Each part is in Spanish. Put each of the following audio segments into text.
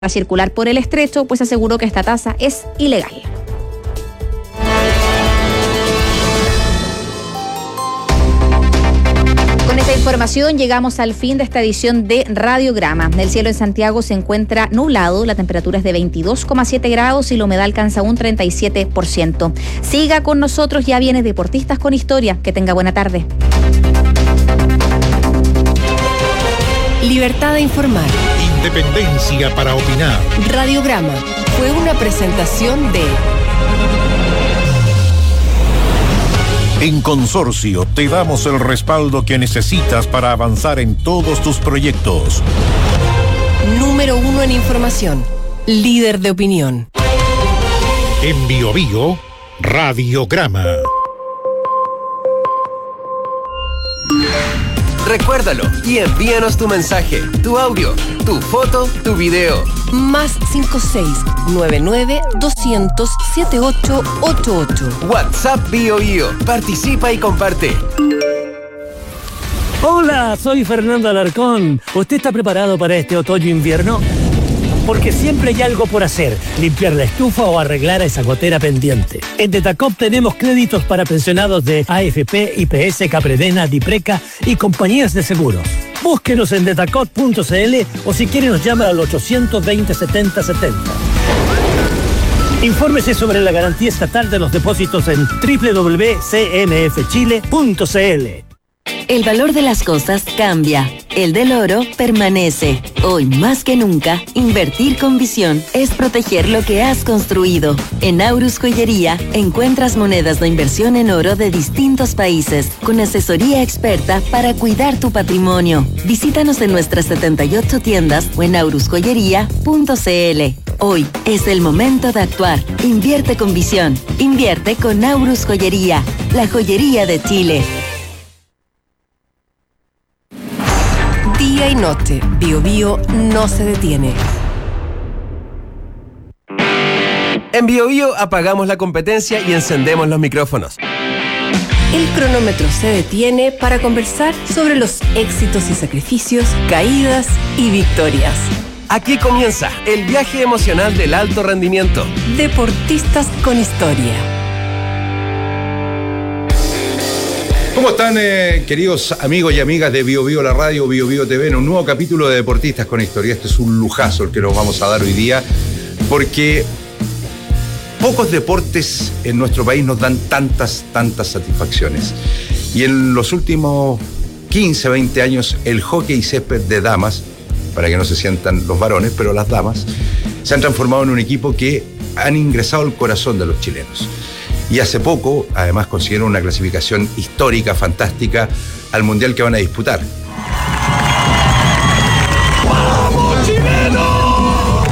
a circular por el estrecho, pues aseguró que esta tasa es ilegal. Con esta información llegamos al fin de esta edición de Radiograma. El cielo en Santiago se encuentra nublado, la temperatura es de 22,7 grados y la humedad alcanza un 37%. Siga con nosotros, ya viene Deportistas con Historia. Que tenga buena tarde. Libertad de informar. Independencia para opinar. Radiograma fue una presentación de... En Consorcio te damos el respaldo que necesitas para avanzar en todos tus proyectos. Número 1 en información. Líder de opinión. En BioBio, Radiograma. Recuérdalo y envíanos tu mensaje, tu audio, tu foto, tu video. Más 56-99-200-7888. WhatsApp BioBio. Participa y comparte. Hola, soy Fernando Alarcón. ¿Usted está preparado para este otoño-invierno? Porque siempre hay algo por hacer, limpiar la estufa o arreglar esa gotera pendiente. En Detacop tenemos créditos para pensionados de AFP, IPS, Capredena, Dipreca y compañías de seguros. Búsquenos en detacop.cl o si quiere nos llama al 820-7070. Infórmese sobre la garantía estatal de los depósitos en www.cmfchile.cl. El valor de las cosas cambia. El del oro permanece. Hoy más que nunca, invertir con visión es proteger lo que has construido. En Aurus Joyería encuentras monedas de inversión en oro de distintos países, con asesoría experta para cuidar tu patrimonio. Visítanos en nuestras 78 tiendas o en aurusjoyería.cl. Hoy es el momento de actuar. Invierte con visión. Invierte con Aurus Joyería, la joyería de Chile. Día y noche, BioBio no se detiene. En BioBio apagamos la competencia y encendemos los micrófonos. El cronómetro se detiene para conversar sobre los éxitos y sacrificios, caídas y victorias. Aquí comienza el viaje emocional del alto rendimiento. Deportistas con Historia. ¿Cómo están, queridos amigos y amigas de BioBio, la radio, BioBio TV, en un nuevo capítulo de Deportistas con Historia? Este es un lujazo el que nos vamos a dar hoy día, porque pocos deportes en nuestro país nos dan tantas satisfacciones. Y en los últimos 15, 20 años, el hockey césped de damas, para que no se sientan los varones, pero las damas, se han transformado en un equipo que han ingresado al corazón de los chilenos. Y hace poco, además, consiguieron una clasificación histórica, fantástica, al Mundial que van a disputar. ¡Vamos, chilenos!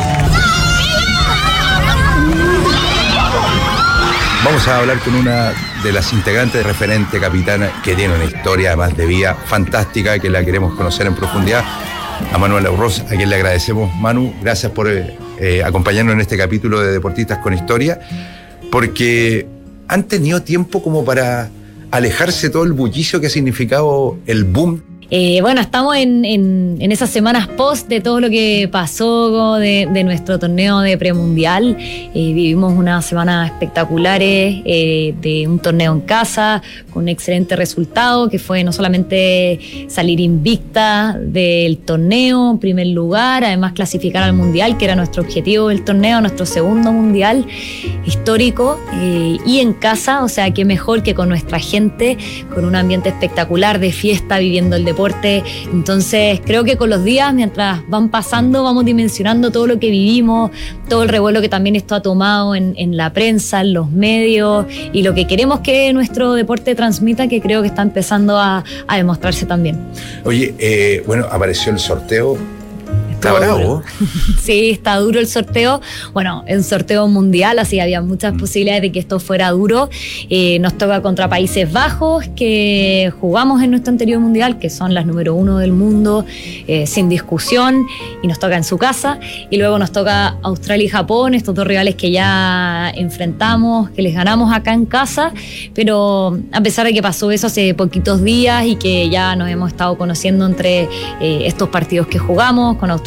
Vamos a hablar con una de las integrantes, referente, capitana, que tiene una historia, además de vida, fantástica, que la queremos conocer en profundidad, a Manuela Urroz, a quien le agradecemos. Manu, gracias por acompañarnos en este capítulo de Deportistas con Historia, porque han tenido tiempo como para alejarse todo el bullicio que ha significado el boom. Bueno, estamos en esas semanas post de todo lo que pasó de nuestro torneo de premundial. Vivimos unas semanas espectaculares de un torneo en casa con un excelente resultado, que fue no solamente salir invicta del torneo en primer lugar, además clasificar al mundial, que era nuestro objetivo del torneo, nuestro segundo mundial histórico, y en casa, o sea, qué mejor que con nuestra gente, con un ambiente espectacular de fiesta, viviendo el deporte. Entonces creo que con los días, mientras van pasando, vamos dimensionando todo lo que vivimos, todo el revuelo que también esto ha tomado en la prensa, en los medios, y lo que queremos que nuestro deporte transmita, que creo que está empezando a demostrarse también. Oye, bueno, apareció el sorteo. Está bravo. Sí, está duro el sorteo. Bueno, es un sorteo mundial, así que había muchas posibilidades de que esto fuera duro. Nos toca contra Países Bajos, que jugamos en nuestro anterior mundial, que son las número 1 del mundo, sin discusión, y nos toca en su casa. Y luego nos toca Australia y Japón, estos dos rivales que ya enfrentamos, que les ganamos acá en casa. Pero a pesar de que pasó eso hace poquitos días y que ya nos hemos estado conociendo entre estos partidos que jugamos con Australia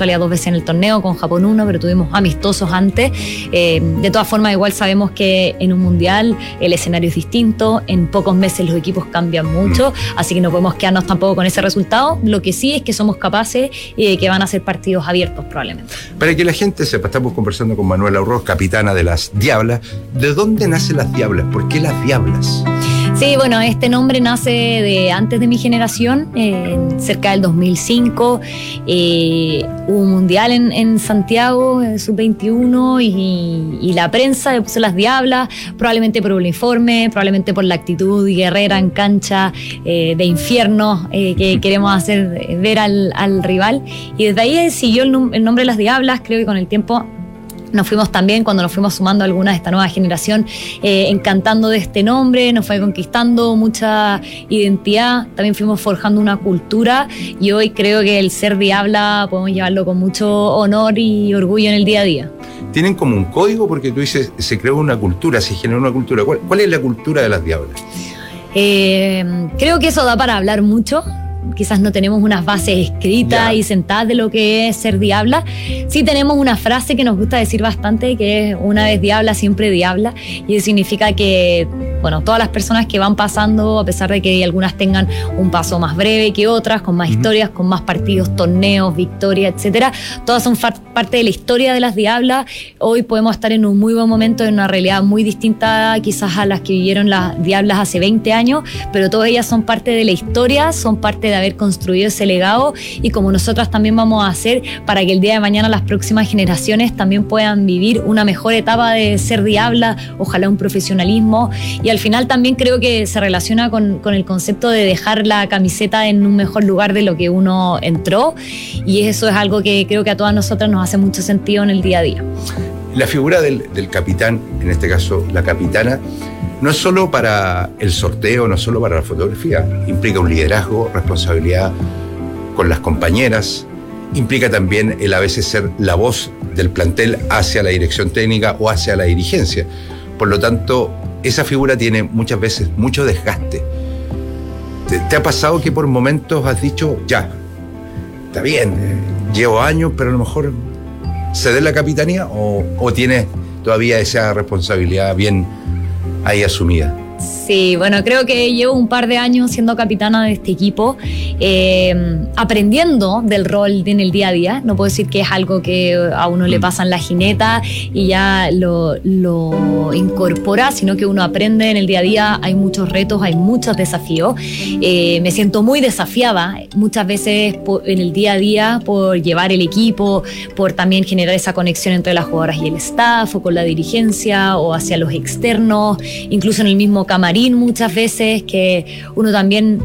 Australia 2 veces en el torneo, con Japón 1, pero tuvimos amistosos antes. De todas formas, igual sabemos que en un mundial el escenario es distinto, en pocos meses los equipos cambian mucho, así que no podemos quedarnos tampoco con ese resultado. Lo que sí es que somos capaces y de que van a ser partidos abiertos probablemente. Para que la gente sepa, estamos conversando con Manuela Urroz, capitana de las Diablas. ¿De dónde nacen las Diablas? ¿Por qué las Diablas? Sí, bueno, este nombre nace de antes de mi generación, cerca del 2005. Hubo un mundial en Santiago, sub-21, y la prensa le puso las Diablas, probablemente por el uniforme, probablemente por la actitud guerrera en cancha, de infierno que queremos hacer ver al rival. Y desde ahí siguió el nombre de las Diablas. Creo que con el tiempo nos fuimos también, cuando nos fuimos sumando algunas de esta nueva generación, encantando de este nombre, nos fue conquistando mucha identidad, también fuimos forjando una cultura, y hoy creo que el ser Diabla podemos llevarlo con mucho honor y orgullo en el día a día. ¿Tienen como un código? Porque tú dices, se creó una cultura, se generó una cultura. ¿Cuál es la cultura de las Diablas? Creo que eso da para hablar mucho. Quizás no tenemos unas bases escritas y sentadas de lo que es ser Diabla. Sí tenemos una frase que nos gusta decir bastante, que es: una vez Diabla, siempre Diabla. Y eso significa que, bueno, todas las personas que van pasando, a pesar de que algunas tengan un paso más breve que otras, con más historias, con más partidos, torneos, victorias, etcétera, todas son parte de la historia de las Diablas. Hoy podemos estar en un muy buen momento, en una realidad muy distinta quizás a las que vivieron las Diablas hace 20 años, pero todas ellas son parte de la historia, son parte de haber construido ese legado, y como nosotras también vamos a hacer para que el día de mañana las próximas generaciones también puedan vivir una mejor etapa de ser Diabla, ojalá un profesionalismo. Y al final también creo que se relaciona con el concepto de dejar la camiseta en un mejor lugar de lo que uno entró, y eso es algo que creo que a todas nosotras nos hace mucho sentido en el día a día. La figura del capitán, en este caso la capitana, no es solo para el sorteo, no es solo para la fotografía, implica un liderazgo, responsabilidad con las compañeras, implica también el a veces ser la voz del plantel hacia la dirección técnica o hacia la dirigencia. Por lo tanto, esa figura tiene muchas veces mucho desgaste. ¿Te ha pasado que por momentos has dicho, ya, está bien, llevo años, pero a lo mejor ceder la capitanía, o tienes todavía esa responsabilidad bien ahí asumida? Sí, bueno, creo que llevo un par de años siendo capitana de este equipo, aprendiendo del rol en el día a día. No puedo decir que es algo que a uno le pasa en la jineta y ya lo incorpora, sino que uno aprende en el día a día. Hay muchos retos, hay muchos desafíos. Me siento muy desafiada muchas veces en el día a día por llevar el equipo, por también generar esa conexión entre las jugadoras y el staff, o con la dirigencia, o hacia los externos, incluso en el mismo camarín muchas veces, que uno también...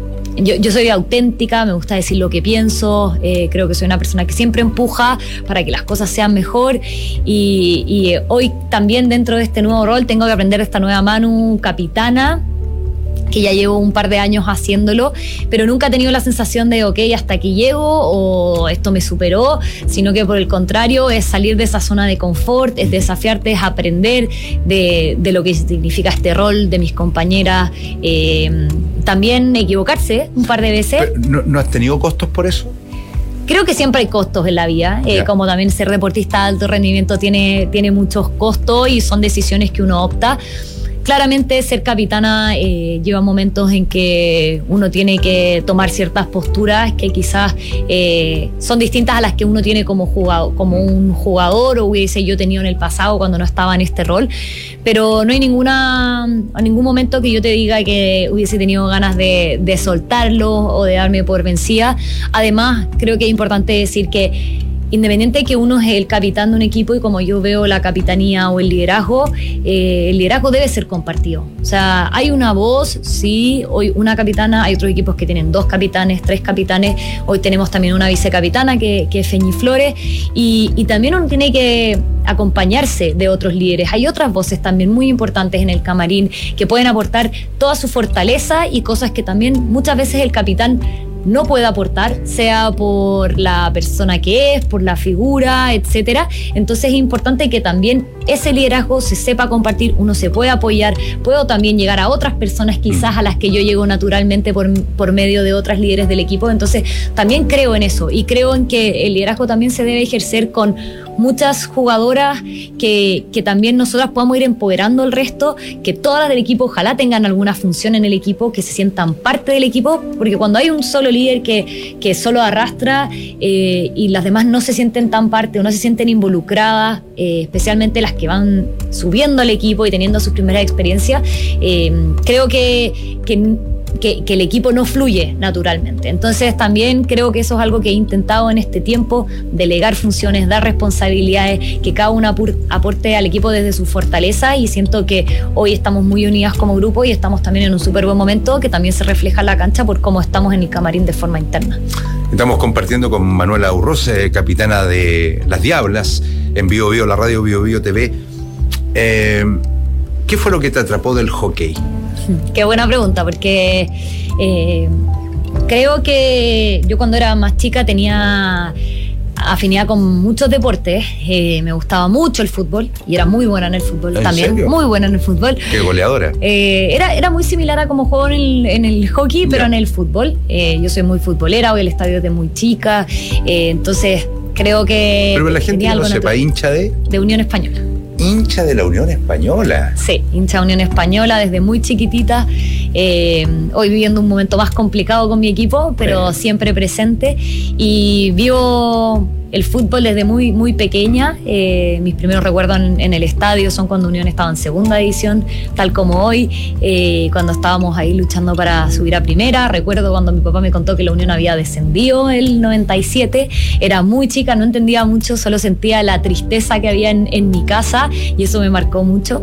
Yo soy auténtica, me gusta decir lo que pienso, creo que soy una persona que siempre empuja para que las cosas sean mejor, y hoy también dentro de este nuevo rol tengo que aprender esta nueva Manu capitana, que ya llevo un par de años haciéndolo, pero nunca he tenido la sensación de, ok, hasta aquí llego, o esto me superó, sino que por el contrario es salir de esa zona de confort, es desafiarte, es aprender de lo que significa este rol, de mis compañeras, también equivocarse un par de veces. ¿No has tenido costos por eso? Creo que siempre hay costos en la vida, como también ser deportista de alto rendimiento tiene muchos costos, y son decisiones que uno opta. Claramente ser capitana lleva momentos en que uno tiene que tomar ciertas posturas que quizás son distintas a las que uno tiene como un jugador, o hubiese yo tenido en el pasado cuando no estaba en este rol, pero no hay ningún momento que yo te diga que hubiese tenido ganas de soltarlo o de darme por vencida. Además, creo que es importante decir que independiente de que uno es el capitán de un equipo, y como yo veo la capitanía o el liderazgo debe ser compartido. O sea, hay una voz, sí, hoy una capitana, hay otros equipos que tienen 2 capitanes, 3 capitanes, hoy tenemos también una vicecapitana que es Feñi Flores, y también uno tiene que acompañarse de otros líderes. Hay otras voces también muy importantes en el camarín que pueden aportar toda su fortaleza y cosas que también muchas veces el capitán no puede aportar, sea por la persona que es, por la figura, etcétera. Entonces es importante que también ese liderazgo se sepa compartir, uno se puede apoyar, puedo también llegar a otras personas quizás a las que yo llego naturalmente por medio de otras líderes del equipo. Entonces también creo en eso y creo en que el liderazgo también se debe ejercer con muchas jugadoras, que también nosotras podamos ir empoderando al resto, que todas las del equipo ojalá tengan alguna función en el equipo, que se sientan parte del equipo, porque cuando hay un solo líder que solo arrastra y las demás no se sienten tan parte o no se sienten involucradas, especialmente las que van subiendo al equipo y teniendo sus primeras experiencias, creo que el equipo no fluye naturalmente. Entonces también creo que eso es algo que he intentado en este tiempo, delegar funciones, dar responsabilidades, que cada una aporte al equipo desde su fortaleza, y siento que hoy estamos muy unidas como grupo y estamos también en un súper buen momento que también se refleja en la cancha por cómo estamos en el camarín de forma interna. Estamos compartiendo con Manuela Urroz, capitana de Las Diablas, en Bio Bio, la radio Bio Bio TV. ¿Qué fue lo que te atrapó del hockey? Qué buena pregunta, porque creo que yo cuando era más chica tenía afinidad con muchos deportes. Me gustaba mucho el fútbol y era muy buena en el fútbol también. ¿Serio? Muy buena en el fútbol. Qué goleadora. Era muy similar a como juego en el hockey, pero en el fútbol. Yo soy muy futbolera, voy al estadio desde muy chica. Entonces creo que... Pero la gente no sepa, hincha de Unión Española. Hincha de la Unión Española. Sí, hincha de Unión Española desde muy chiquitita. Hoy viviendo un momento más complicado con mi equipo, pero siempre presente. Y vivo el fútbol desde muy, muy pequeña. Mis primeros recuerdos en el estadio son cuando Unión estaba en segunda división, tal como hoy, cuando estábamos ahí luchando para subir a primera. Recuerdo cuando mi papá me contó que la Unión había descendido el 97. Era muy chica, no entendía mucho, solo sentía la tristeza que había en mi casa, y eso me marcó mucho.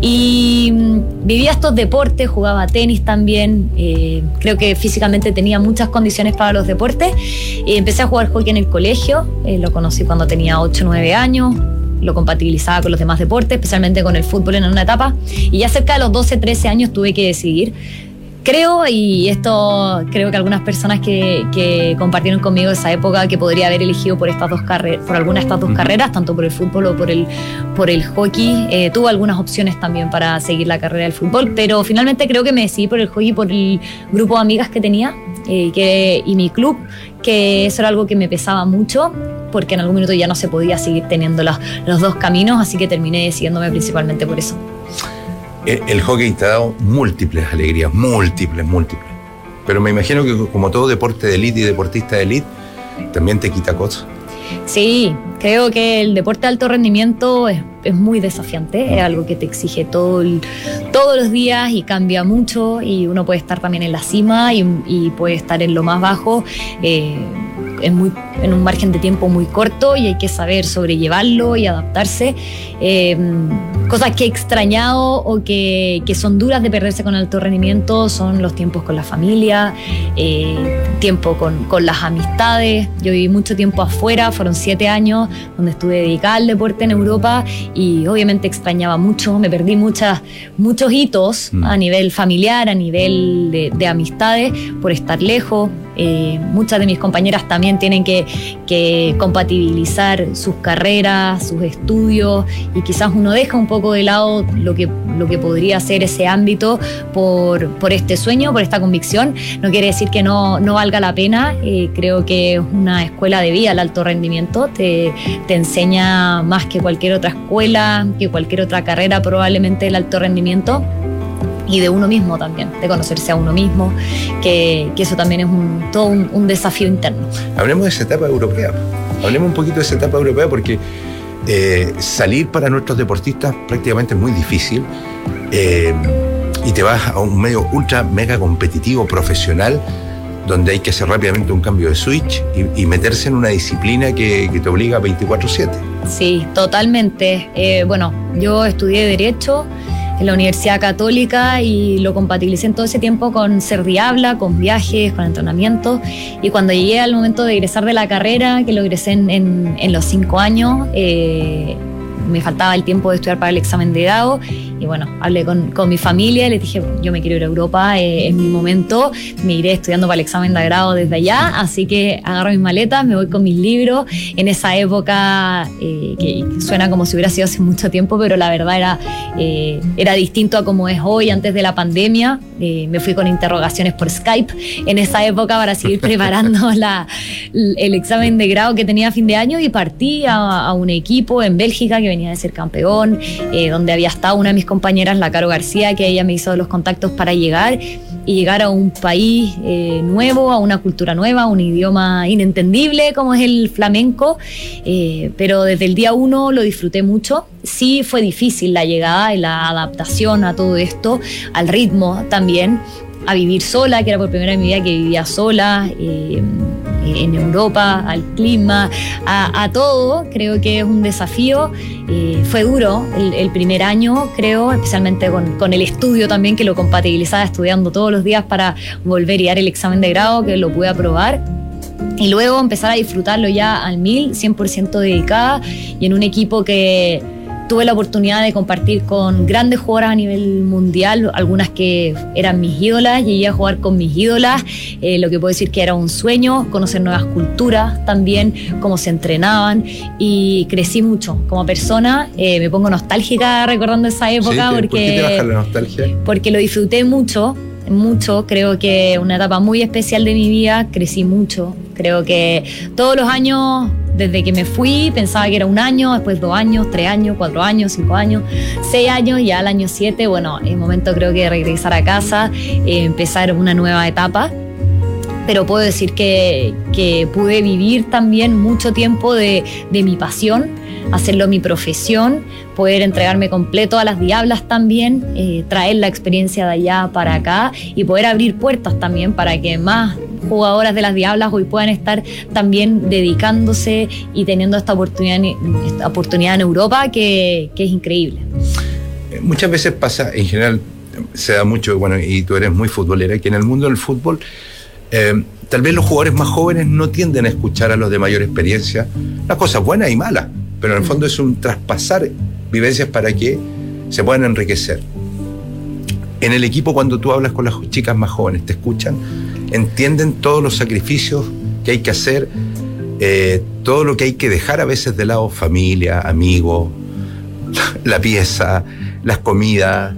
Y vivía estos deportes, jugaba tenis también. Creo que físicamente tenía muchas condiciones para los deportes. Empecé a jugar hockey en el colegio. Lo conocí cuando tenía 8 o 9 años, lo compatibilizaba con los demás deportes, especialmente con el fútbol en una etapa, y ya cerca de los 12, 13 años tuve que decidir. Creo, y esto creo que algunas personas que compartieron conmigo esa época, que podría haber elegido por estas dos carreras, por alguna de estas dos carreras, tanto por el fútbol o por el hockey. Tuve algunas opciones también para seguir la carrera del fútbol, pero finalmente creo que me decidí por el hockey, por el grupo de amigas que tenía y mi club, que eso era algo que me pesaba mucho, porque en algún minuto ya no se podía seguir teniendo los dos caminos, así que terminé decidiéndome principalmente por eso. El hockey te ha dado múltiples alegrías, múltiples. Pero me imagino que como todo deporte de élite y deportista de élite, también te quita cosas. Sí, creo que el deporte de alto rendimiento es muy desafiante, es algo que te exige todos los días y cambia mucho, y uno puede estar también en la cima y puede estar en lo más bajo, en un margen de tiempo muy corto, y hay que saber sobrellevarlo y adaptarse. Cosas que he extrañado o que son duras de perderse con alto rendimiento son los tiempos con la familia, tiempo con las amistades. Yo viví mucho tiempo afuera, fueron 7 años donde estuve dedicada al deporte en Europa, y obviamente extrañaba mucho, me perdí muchos hitos a nivel familiar, a nivel de amistades, por estar lejos. Muchas de mis compañeras también tienen que compatibilizar sus carreras, sus estudios, y quizás uno deja un poco de lado lo que podría ser ese ámbito por este sueño, por esta convicción. No quiere decir que no valga la pena. Creo que es una escuela de vida el alto rendimiento, te enseña más que cualquier otra escuela, que cualquier otra carrera probablemente el alto rendimiento, y de uno mismo también, de conocerse a uno mismo, que eso también es todo un desafío interno. Hablemos de esa etapa europea, hablemos un poquito de esa etapa europea, porque salir para nuestros deportistas prácticamente es muy difícil, y te vas a un medio ultra mega competitivo, profesional, donde hay que hacer rápidamente un cambio de switch y meterse en una disciplina que te obliga 24/7. Sí, totalmente. Bueno, yo estudié Derecho en la Universidad Católica y lo compatibilicé en todo ese tiempo con ser diabla, con viajes, con entrenamiento, y cuando llegué al momento de egresar de la carrera, que lo egresé en los 5 años, me faltaba el tiempo de estudiar para el examen de grado. Y bueno, hablé con mi familia y les dije, yo me quiero ir a Europa, es mi momento, me iré estudiando para el examen de grado desde allá, así que agarro mis maletas, me voy con mis libros. En esa época, que suena como si hubiera sido hace mucho tiempo, pero la verdad era distinto a como es hoy, antes de la pandemia. Me fui con interrogaciones por Skype en esa época para seguir preparando el examen de grado que tenía a fin de año, y partí a un equipo en Bélgica que venía de ser campeón, donde había estado una de mis compañeras, la Caro García, que ella me hizo los contactos para llegar a un país nuevo, a una cultura nueva, a un idioma inentendible como es el flamenco, pero desde el día 1 lo disfruté mucho. Sí fue difícil la llegada y la adaptación a todo esto, al ritmo también, a vivir sola, que era por primera vez en mi vida que vivía sola, en Europa, al clima, a todo. Creo que es un desafío. Fue duro el primer año, creo, especialmente con el estudio también, que lo compatibilizaba estudiando todos los días para volver y dar el examen de grado, que lo pude aprobar. Y luego empezar a disfrutarlo ya al 100% dedicada, y en un equipo que tuve la oportunidad de compartir con grandes jugadoras a nivel mundial, algunas que eran mis ídolas. Llegué a jugar con mis ídolas, lo que puedo decir que era un sueño, conocer nuevas culturas también, cómo se entrenaban, y crecí mucho como persona. Me pongo nostálgica recordando esa época. Sí, ¿por qué te baja la nostalgia? Porque lo disfruté mucho, creo que una etapa muy especial de mi vida, crecí mucho. Creo que todos los años, desde que me fui, pensaba que era un año, después 2 años, 3 años, 4 años, 5 años, 6 años, ya al año 7, bueno, es momento creo que de regresar a casa, empezar una nueva etapa. Pero puedo decir que pude vivir también mucho tiempo de mi pasión, hacerlo mi profesión, poder entregarme completo a las Diablas también, traer la experiencia de allá para acá y poder abrir puertas también para que más jugadoras de las Diablas hoy puedan estar también dedicándose y teniendo esta oportunidad en Europa, que es increíble. Muchas veces pasa, en general se da mucho, bueno, y tú eres muy futbolera, que en el mundo del fútbol tal vez los jugadores más jóvenes no tienden a escuchar a los de mayor experiencia las cosas buenas y malas, pero en el fondo es un traspasar vivencias para que se puedan enriquecer. En el equipo, cuando tú hablas con las chicas más jóvenes, ¿te escuchan? ¿Entienden todos los sacrificios que hay que hacer? Todo lo que hay que dejar a veces de lado, familia, amigos, la pieza, las comidas,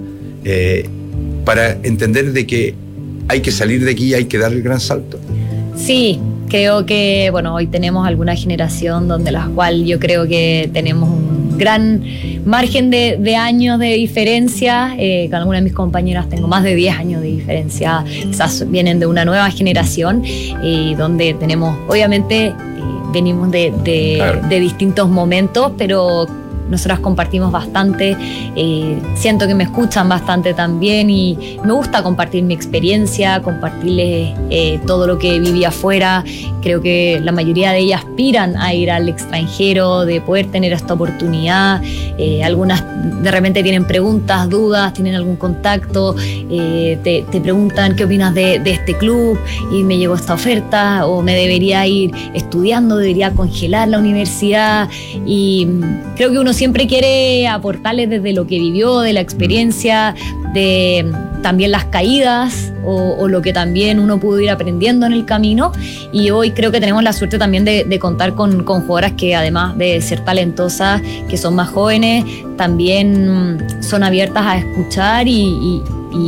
para entender de que hay que salir de aquí y hay que dar el gran salto. Sí, creo que bueno, hoy tenemos alguna generación donde la cual yo creo que tenemos un gran margen de años de diferencia. Con algunas de mis compañeras tengo más de 10 años de diferencia. Quizás vienen de una nueva generación, donde tenemos, obviamente, venimos de distintos momentos, pero nosotras compartimos bastante, siento que me escuchan bastante también, y me gusta compartir mi experiencia, compartirles todo lo que viví afuera. Creo que la mayoría de ellas aspiran a ir al extranjero, de poder tener esta oportunidad. Algunas de repente tienen preguntas, dudas, tienen algún contacto, te preguntan qué opinas de este club, y me llegó esta oferta, o me debería ir estudiando, debería congelar la universidad. Y creo que uno siempre quiere aportarles desde lo que vivió, de la experiencia, de también las caídas, o lo que también uno pudo ir aprendiendo en el camino. Y hoy creo que tenemos la suerte también de contar con jugadoras que, además de ser talentosas, que son más jóvenes, también son abiertas a escuchar, y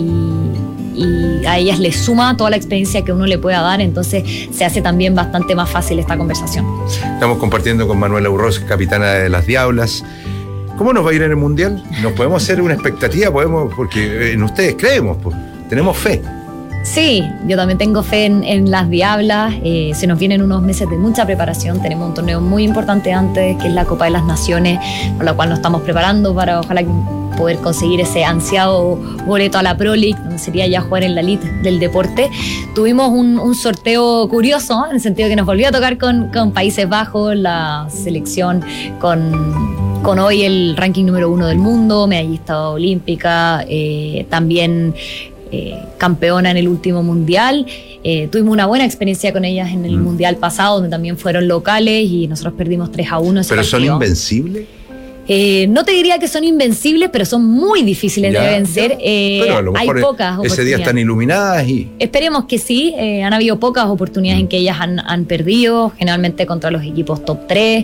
a ellas les suma toda la experiencia que uno le pueda dar. Entonces se hace también bastante más fácil esta conversación. Estamos compartiendo con Manuela Urroz, capitana de las Diablas. ¿Cómo nos va a ir en el Mundial? ¿Nos podemos hacer una expectativa? Podemos, porque en ustedes creemos, pues, tenemos fe. Sí, yo también tengo fe en las Diablas. Se nos vienen unos meses de mucha preparación. Tenemos un torneo muy importante antes, que es la Copa de las Naciones, por la cual nos estamos preparando para, ojalá, poder conseguir ese ansiado boleto a la Pro League, donde sería ya jugar en la elite del deporte. Tuvimos un sorteo curioso, en el sentido que nos volvió a tocar con Países Bajos, la selección con hoy el ranking número 1 del mundo, medallista olímpica, también campeona en el último mundial. Tuvimos una buena experiencia con ellas en el mundial pasado, donde también fueron locales, y nosotros perdimos 3-1. ¿Pero son invencibles? No te diría que son invencibles, pero son muy difíciles de vencer. Pero a lo mejor hay pocas oportunidades. Ese día están iluminadas y... Esperemos que sí. Han habido pocas oportunidades en que ellas han perdido, generalmente contra los equipos top 3.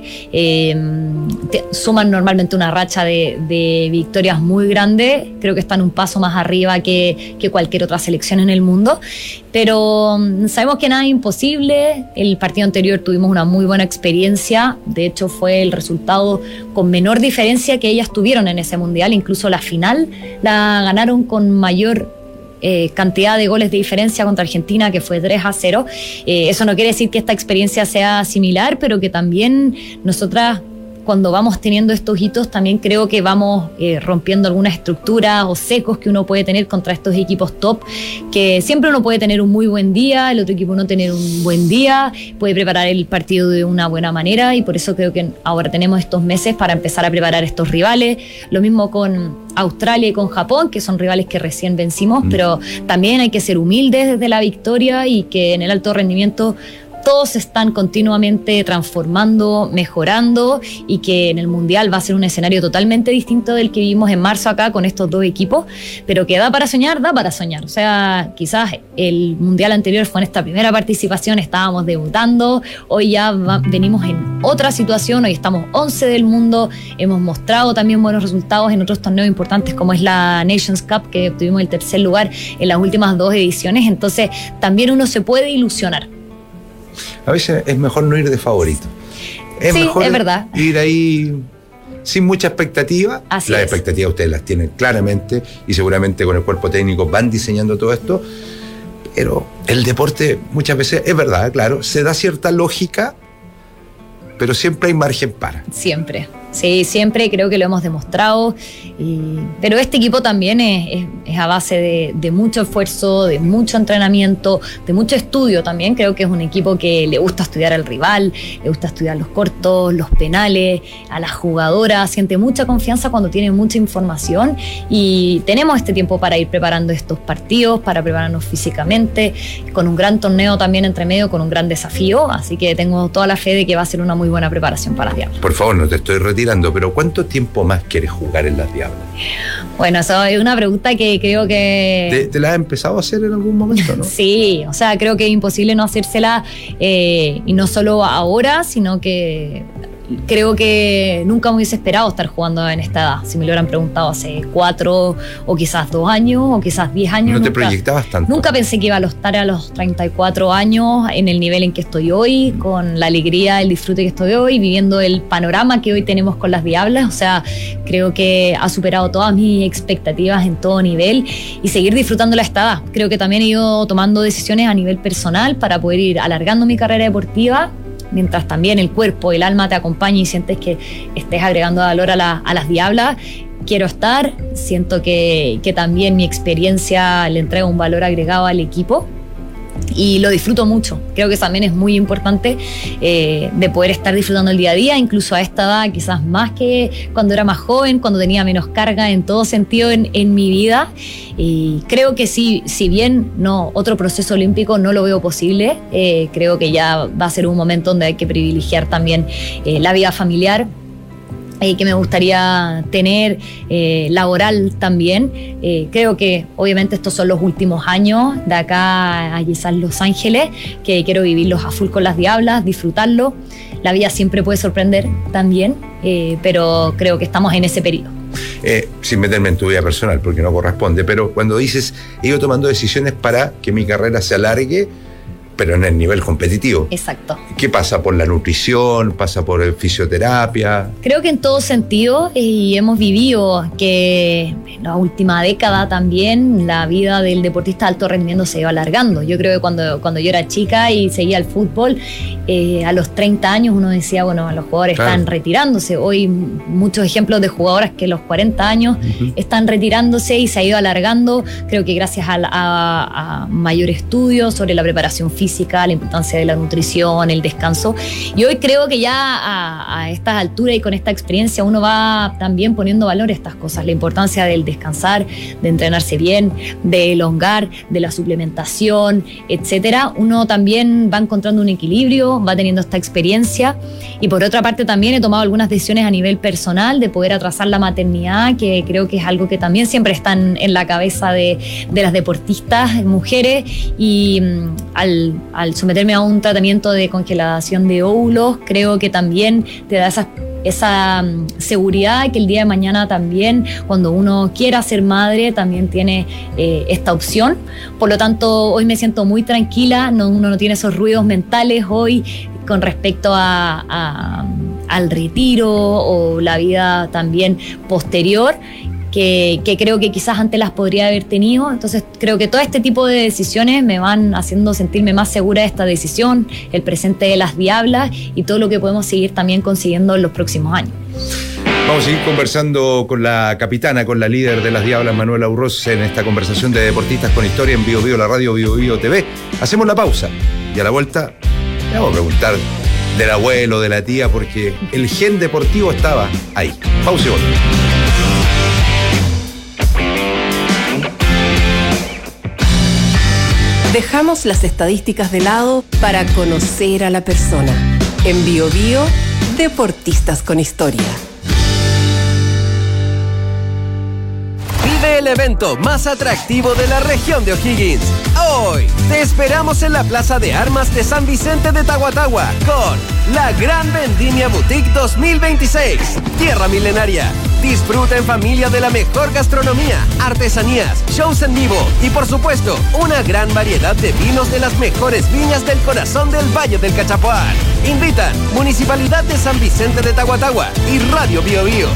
Suman normalmente una racha de victorias muy grande. Creo que están un paso más arriba que cualquier otra selección en el mundo. Pero sabemos que nada es imposible. El partido anterior tuvimos una muy buena experiencia. De hecho, fue el resultado con menor diferencia que ellas tuvieron en ese mundial. Incluso la final la ganaron con mayor cantidad de goles de diferencia contra Argentina, que fue 3-0. Eso no quiere decir que esta experiencia sea similar, pero que también nosotras, cuando vamos teniendo estos hitos, también creo que vamos rompiendo algunas estructuras o secos que uno puede tener contra estos equipos top, que siempre uno puede tener un muy buen día, el otro equipo no tener un buen día, puede preparar el partido de una buena manera, y por eso creo que ahora tenemos estos meses para empezar a preparar estos rivales. Lo mismo con Australia y con Japón, que son rivales que recién vencimos, pero también hay que ser humildes desde la victoria, y que en el alto rendimiento todos se están continuamente transformando, mejorando, y que en el Mundial va a ser un escenario totalmente distinto del que vivimos en marzo acá con estos dos equipos, pero que da para soñar. O sea, quizás el Mundial anterior fue en esta primera participación, estábamos debutando, hoy ya venimos en otra situación, hoy estamos 11 del mundo, hemos mostrado también buenos resultados en otros torneos importantes como es la Nations Cup, que obtuvimos el tercer lugar en las últimas 2 ediciones, entonces también uno se puede ilusionar. A veces es mejor no ir de favorito. Es mejor es verdad. Ir ahí sin mucha expectativa. Así las es. expectativas ustedes las tienen claramente, y seguramente con el cuerpo técnico van diseñando todo esto. Pero el deporte muchas veces, es verdad, claro, se da cierta lógica, pero siempre hay margen para. Siempre. Sí, siempre creo que lo hemos demostrado, pero este equipo también es a base de mucho esfuerzo, de mucho entrenamiento, de mucho estudio también. Creo que es un equipo que le gusta estudiar al rival, le gusta estudiar los cortos, los penales, a las jugadoras, siente mucha confianza cuando tiene mucha información, y tenemos este tiempo para ir preparando estos partidos, para prepararnos físicamente, con un gran torneo también entre medio, con un gran desafío, así que tengo toda la fe de que va a ser una muy buena preparación para las Diablas. Por favor, no te estoy retirando, pero ¿cuánto tiempo más quieres jugar en las Diablas? Bueno, eso es una pregunta que creo que... ¿Te la has empezado a hacer en algún momento, no? Sí, o sea, creo que es imposible no hacérsela, y no solo ahora, sino que creo que nunca me hubiese esperado estar jugando en esta edad. Si me lo hubieran preguntado hace 4 o quizás 2 años o quizás 10 años. ¿No te proyectabas tanto? Nunca pensé que iba a estar a los 34 años en el nivel en que estoy hoy, con la alegría, el disfrute que estoy hoy, viviendo el panorama que hoy tenemos con las Diablas. O sea, creo que ha superado todas mis expectativas en todo nivel, y seguir disfrutándola a esta edad. Creo que también he ido tomando decisiones a nivel personal para poder ir alargando mi carrera deportiva, mientras también el cuerpo, el alma te acompaña y sientes que estés agregando valor a las Diablas. Quiero estar, siento que también mi experiencia le entrega un valor agregado al equipo, y lo disfruto mucho. Creo que también es muy importante de poder estar disfrutando el día a día, incluso a esta edad, quizás más que cuando era más joven, cuando tenía menos carga en todo sentido en mi vida. Y creo que si bien otro proceso olímpico no lo veo posible, creo que ya va a ser un momento donde hay que privilegiar también la vida familiar, que me gustaría tener, laboral también. Creo que obviamente estos son los últimos años de acá a quizás Los Ángeles, que quiero vivirlos a full con las Diablas, disfrutarlo. La vida siempre puede sorprender también, pero creo que estamos en ese periodo. Sin meterme en tu vida personal, porque no corresponde, pero cuando dices, he ido tomando decisiones para que mi carrera se alargue, pero en el nivel competitivo. Exacto. ¿Qué pasa? ¿Por la nutrición? ¿Pasa por el fisioterapia? Creo que en todo sentido, y hemos vivido que en la última década también la vida del deportista de alto rendimiento se iba alargando. Yo creo que cuando yo era chica y seguía el fútbol, a los 30 años uno decía, bueno, los jugadores están retirándose. Hoy muchos ejemplos de jugadoras que a los 40 años están retirándose, y se ha ido alargando. Creo que gracias a mayor estudio sobre la preparación física, física, la importancia de la nutrición, el descanso. Y hoy creo que ya a estas alturas y con esta experiencia uno va también poniendo valor a estas cosas, la importancia del descansar, de entrenarse bien, de elongar, de la suplementación, etcétera. Uno también va encontrando un equilibrio, va teniendo esta experiencia, y por otra parte también he tomado algunas decisiones a nivel personal de poder atrasar la maternidad, que creo que es algo que también siempre está en la cabeza de las deportistas mujeres, y al someterme a un tratamiento de congelación de óvulos, creo que también te da esa seguridad que el día de mañana también, cuando uno quiera ser madre, también tiene esta opción. Por lo tanto, hoy me siento muy tranquila, uno no tiene esos ruidos mentales hoy con respecto al retiro o la vida también posterior, que creo que quizás antes las podría haber tenido. Entonces creo que todo este tipo de decisiones me van haciendo sentirme más segura de esta decisión, el presente de las Diablas y todo lo que podemos seguir también consiguiendo en los próximos años. Vamos a seguir conversando con la capitana, con la líder de las Diablas, Manuela Urroz, en esta conversación de Deportistas con Historia en Bio Bio, la radio Bio Bio TV. Hacemos la pausa y a la vuelta le vamos a preguntar del abuelo, de la tía, porque el gen deportivo estaba ahí. Pausa y volvemos. Dejamos las estadísticas de lado para conocer a la persona. En Bio Bio, Deportistas con Historia. Vive el evento más atractivo de la región de O'Higgins. Hoy te esperamos en la Plaza de Armas de San Vicente de Tahuatahua con la Gran Vendimia Boutique 2026. Tierra Milenaria. Disfruta en familia de la mejor gastronomía, artesanías, shows en vivo y, por supuesto, una gran variedad de vinos de las mejores viñas del corazón del Valle del Cachapoal. Invitan Municipalidad de San Vicente de Tahuatahua y Radio Bio Bio.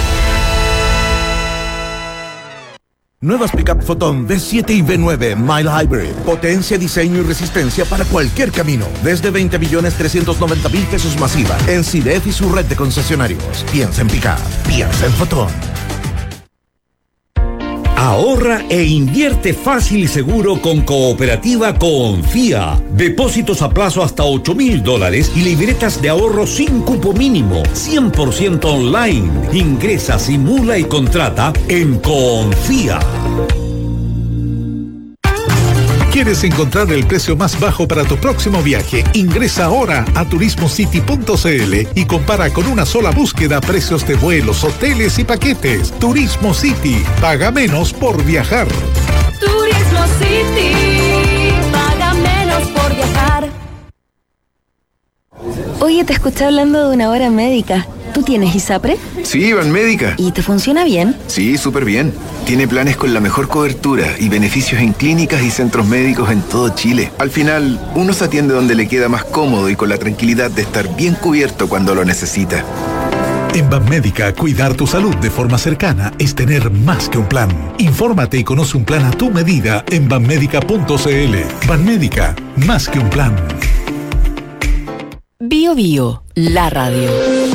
Nuevas Pickup Photon V7 y V9 Mile Hybrid. Potencia, diseño y resistencia para cualquier camino. Desde 20.390.000 pesos masiva. En CIDEF y su red de concesionarios. Piensa en Pickup. Piensa en Photon. Ahorra e invierte fácil y seguro con Cooperativa Confía. Depósitos a plazo hasta $8,000 y libretas de ahorro sin cupo mínimo. 100% online. Ingresa, simula y contrata en Confía. ¿Quieres encontrar el precio más bajo para tu próximo viaje? Ingresa ahora a turismocity.cl y compara con una sola búsqueda precios de vuelos, hoteles y paquetes. Turismo City. Paga menos por viajar. Turismo City. Paga menos por viajar. Oye, te escuché hablando de una hora médica. ¿Tú tienes ISAPRE? Sí, Banmédica. ¿Y te funciona bien? Sí, súper bien. Tiene planes con la mejor cobertura y beneficios en clínicas y centros médicos en todo Chile. Al final, uno se atiende donde le queda más cómodo y con la tranquilidad de estar bien cubierto cuando lo necesita. En Banmédica, cuidar tu salud de forma cercana es tener más que un plan. Infórmate y conoce un plan a tu medida en banmédica.cl. Banmédica, más que un plan. Bio Bio, la radio.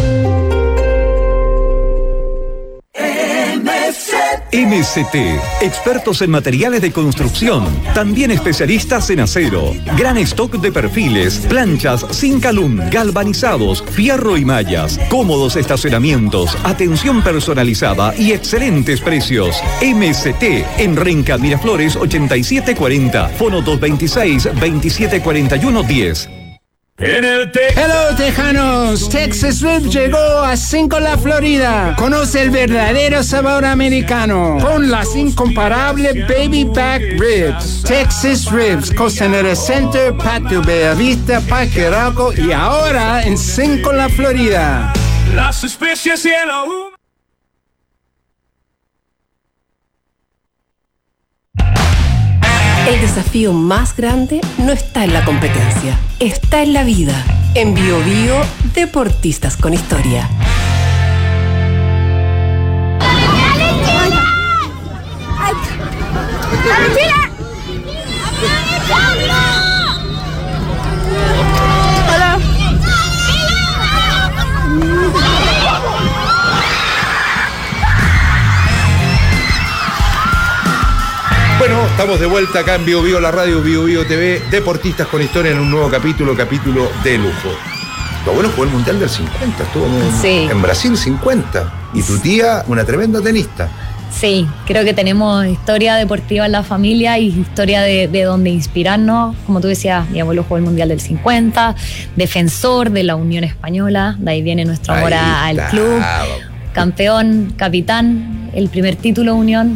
MST, expertos en materiales de construcción, también especialistas en acero, gran stock de perfiles, planchas, Zincalum, galvanizados, fierro y mallas, cómodos estacionamientos, atención personalizada y excelentes precios. MST, en Renca Miraflores 8740, fono 226-2741-10. Hello Tejanos, Texas Ribs llegó a Cinco-La Florida. Conoce el verdadero sabor americano con las incomparable Baby Back Ribs. Texas Ribs, Costanera Center, Patio Bellavista, Parque Arauco y ahora en Cinco-La Florida. Las especies y el aún. El desafío más grande no está en la competencia, está en la vida. En Bio Bio, Deportistas con Historia. Bueno, Estamos de vuelta acá en Bio Bio, la radio Bio Bio TV, Deportistas con Historia, en un nuevo capítulo de lujo. Tu abuelo jugó el Mundial del 50, estuvo en Brasil 50. Y tu tía, una tremenda tenista. Sí, creo que tenemos historia deportiva en la familia y historia de donde inspirarnos. Como tú decías, mi abuelo jugó el Mundial del 50, defensor de la Unión Española, de ahí viene nuestro amor al club. Campeón, capitán, el primer título Unión,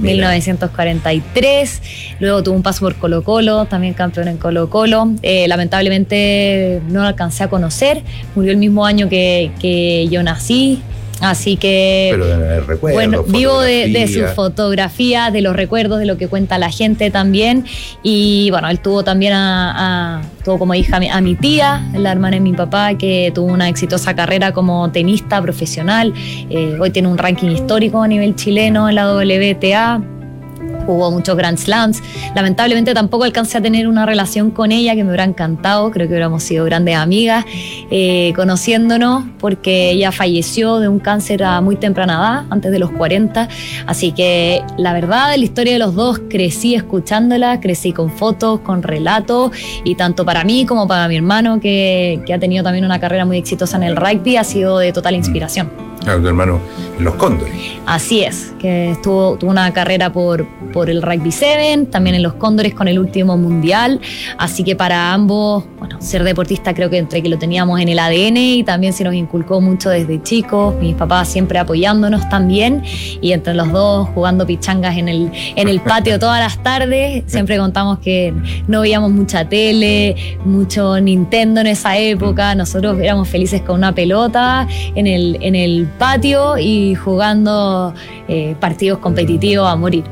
1943. Luego tuvo un paso por Colo-Colo, también campeón en Colo-Colo. Lamentablemente no lo alcancé a conocer, murió el mismo año que yo nací. Así que, pero de recuerdos, bueno, vivo de sus fotografías, de los recuerdos, de lo que cuenta la gente también. Y bueno, él tuvo también tuvo como hija a mi tía, la hermana de mi papá, que tuvo una exitosa carrera como tenista profesional. Hoy tiene un ranking histórico a nivel chileno en la WTA. Jugó muchos Grand Slams. Lamentablemente tampoco alcancé a tener una relación con ella, que me hubiera encantado. Creo que hubiéramos sido grandes amigas conociéndonos, porque ella falleció de un cáncer a muy temprana edad, antes de los 40. Así que la verdad, de la historia de los dos, crecí escuchándola, crecí con fotos, con relatos, y tanto para mí como para mi hermano, que ha tenido también una carrera muy exitosa en el rugby, ha sido de total inspiración. Claro, tu hermano en los Cóndores. Así es, que tuvo una carrera por el Rugby 7, también en los Cóndores con el último mundial. Así que para ambos, bueno, ser deportista creo que entre que lo teníamos en el ADN y también se nos inculcó mucho desde chicos. Mis papás siempre apoyándonos también, y entre los dos jugando pichangas en el patio todas las tardes. Siempre contamos que no veíamos mucha tele, mucho Nintendo en esa época. Nosotros éramos felices con una pelota en el patio y jugando partidos competitivos a morir.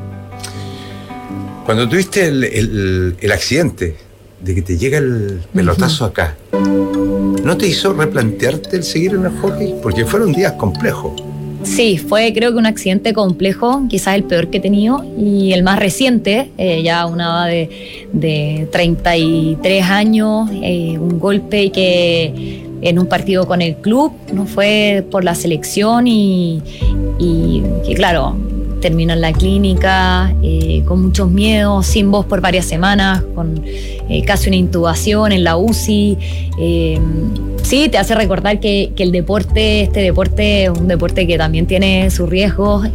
Cuando tuviste el accidente de que te llega el pelotazo acá, ¿no te hizo replantearte el seguir en el hockey? Porque fueron días complejos. Sí, fue creo que un accidente complejo, quizás el peor que he tenido y el más reciente, ya a una edad de 33 años, un golpe que en un partido con el club, no fue por la selección y que claro, terminó en la clínica con muchos miedos, sin voz por varias semanas, con casi una intubación en la UCI. Sí, te hace recordar que este deporte es un deporte que también tiene sus riesgos,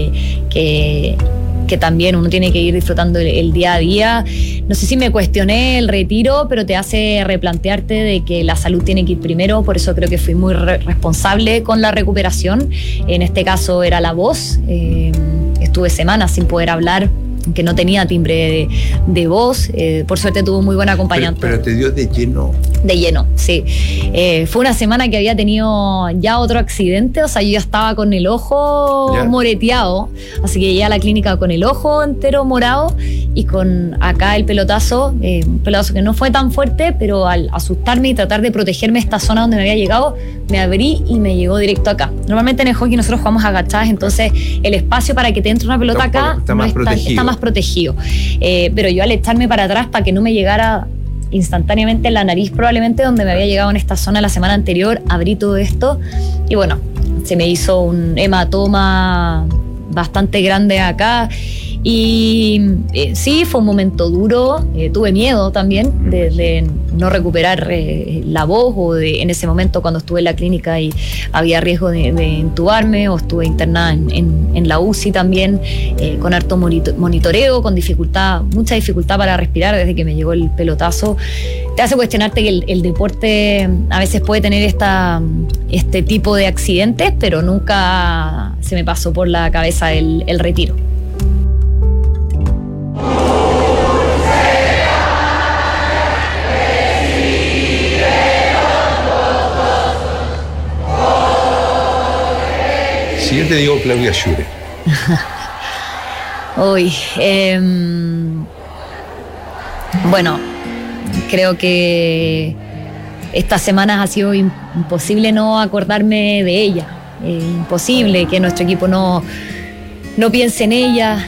que también uno tiene que ir disfrutando el día a día. No sé si me cuestioné el retiro, pero te hace replantearte de que la salud tiene que ir primero. Por eso creo que fui muy responsable con la recuperación. En este caso era la voz. Estuve semanas sin poder hablar, que no tenía timbre de voz. Por suerte tuvo muy buen acompañante. Pero te dio de lleno. De lleno, sí. Fue una semana que había tenido ya otro accidente, o sea, yo ya estaba con el ojo moreteado, así que llegué a la clínica con el ojo entero morado y con acá el pelotazo, un pelotazo que no fue tan fuerte, pero al asustarme y tratar de protegerme esta zona donde me había llegado, me abrí y me llegó directo acá. Normalmente en el hockey nosotros jugamos agachadas, entonces el espacio para que te entre una pelota acá está más protegido. Pero yo al echarme para atrás para que no me llegara instantáneamente en la nariz, probablemente donde me había llegado en esta zona la semana anterior, abrí todo esto y bueno, se me hizo un hematoma bastante grande acá. Y sí, fue un momento duro, tuve miedo también de no recuperar la voz, o en ese momento cuando estuve en la clínica y había riesgo de intubarme, o estuve internada en la UCI también, con harto monitoreo, con mucha dificultad para respirar desde que me llegó el pelotazo. Te hace cuestionarte que el deporte a veces puede tener este tipo de accidentes, pero nunca se me pasó por la cabeza el retiro. Si yo te digo Claudia Schiffer. Uy, bueno, creo que estas semanas ha sido imposible no acordarme de ella. Imposible que nuestro equipo no piense en ella.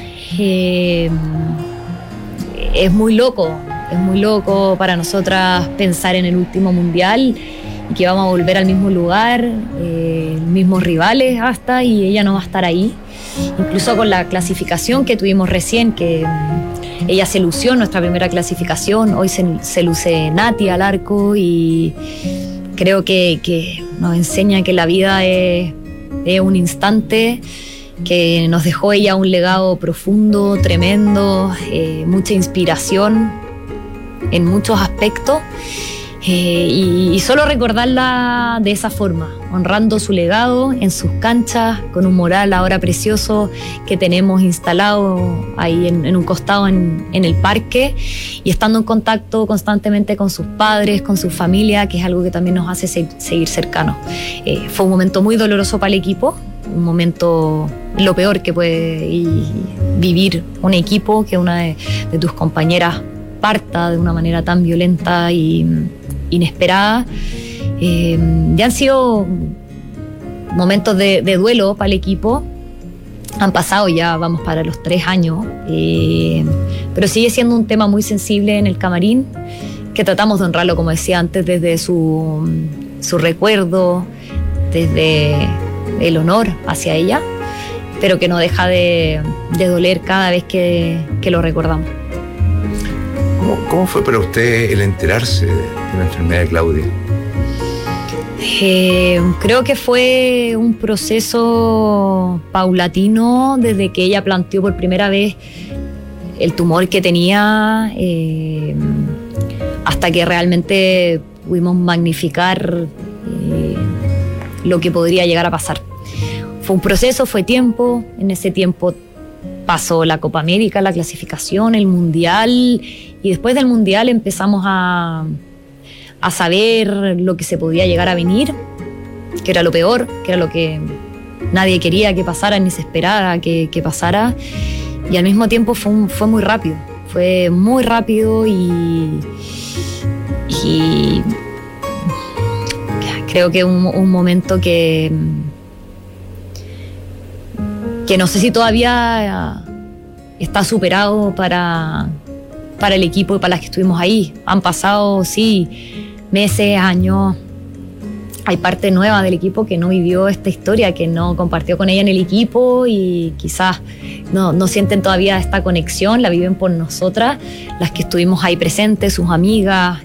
Es muy loco para nosotras pensar en el último mundial y que vamos a volver al mismo lugar, mismos rivales y ella no va a estar ahí. Incluso con la clasificación que tuvimos recién, que ella se lució en nuestra primera clasificación, hoy se luce Nati al arco y creo que nos enseña que la vida es un instante, que nos dejó ella un legado profundo, tremendo, mucha inspiración en muchos aspectos. Y solo recordarla de esa forma, honrando su legado en sus canchas, con un mural ahora precioso que tenemos instalado ahí en un costado en el parque, y estando en contacto constantemente con sus padres, con su familia, que es algo que también nos hace seguir cercanos. Fue un momento muy doloroso para el equipo, un momento lo peor que puede vivir un equipo, que una de tus compañeras parta de una manera tan violenta y inesperada. Ya han sido momentos de duelo para el equipo. Han pasado ya, vamos para los 3 años, pero sigue siendo un tema muy sensible en el camarín, que tratamos de honrarlo, como decía antes, desde su recuerdo, desde el honor hacia ella, pero que no deja de doler cada vez que lo recordamos. ¿Cómo fue para usted el enterarse de la enfermedad de Claudia? Creo que fue un proceso paulatino desde que ella planteó por primera vez el tumor que tenía, hasta que realmente pudimos magnificar lo que podría llegar a pasar. Fue un proceso, fue tiempo. En ese tiempo pasó la Copa América, la clasificación, el Mundial, y después del Mundial empezamos a saber lo que se podía llegar a venir, que era lo peor, que era lo que nadie quería que pasara ni se esperaba que pasara, y al mismo tiempo fue muy rápido y creo que un momento que no sé si todavía está superado para el equipo y para las que estuvimos ahí. Han pasado, sí, meses, años. Hay parte nueva del equipo que no vivió esta historia, que no compartió con ella en el equipo, y quizás no sienten todavía esta conexión, la viven por nosotras, las que estuvimos ahí presentes, sus amigas.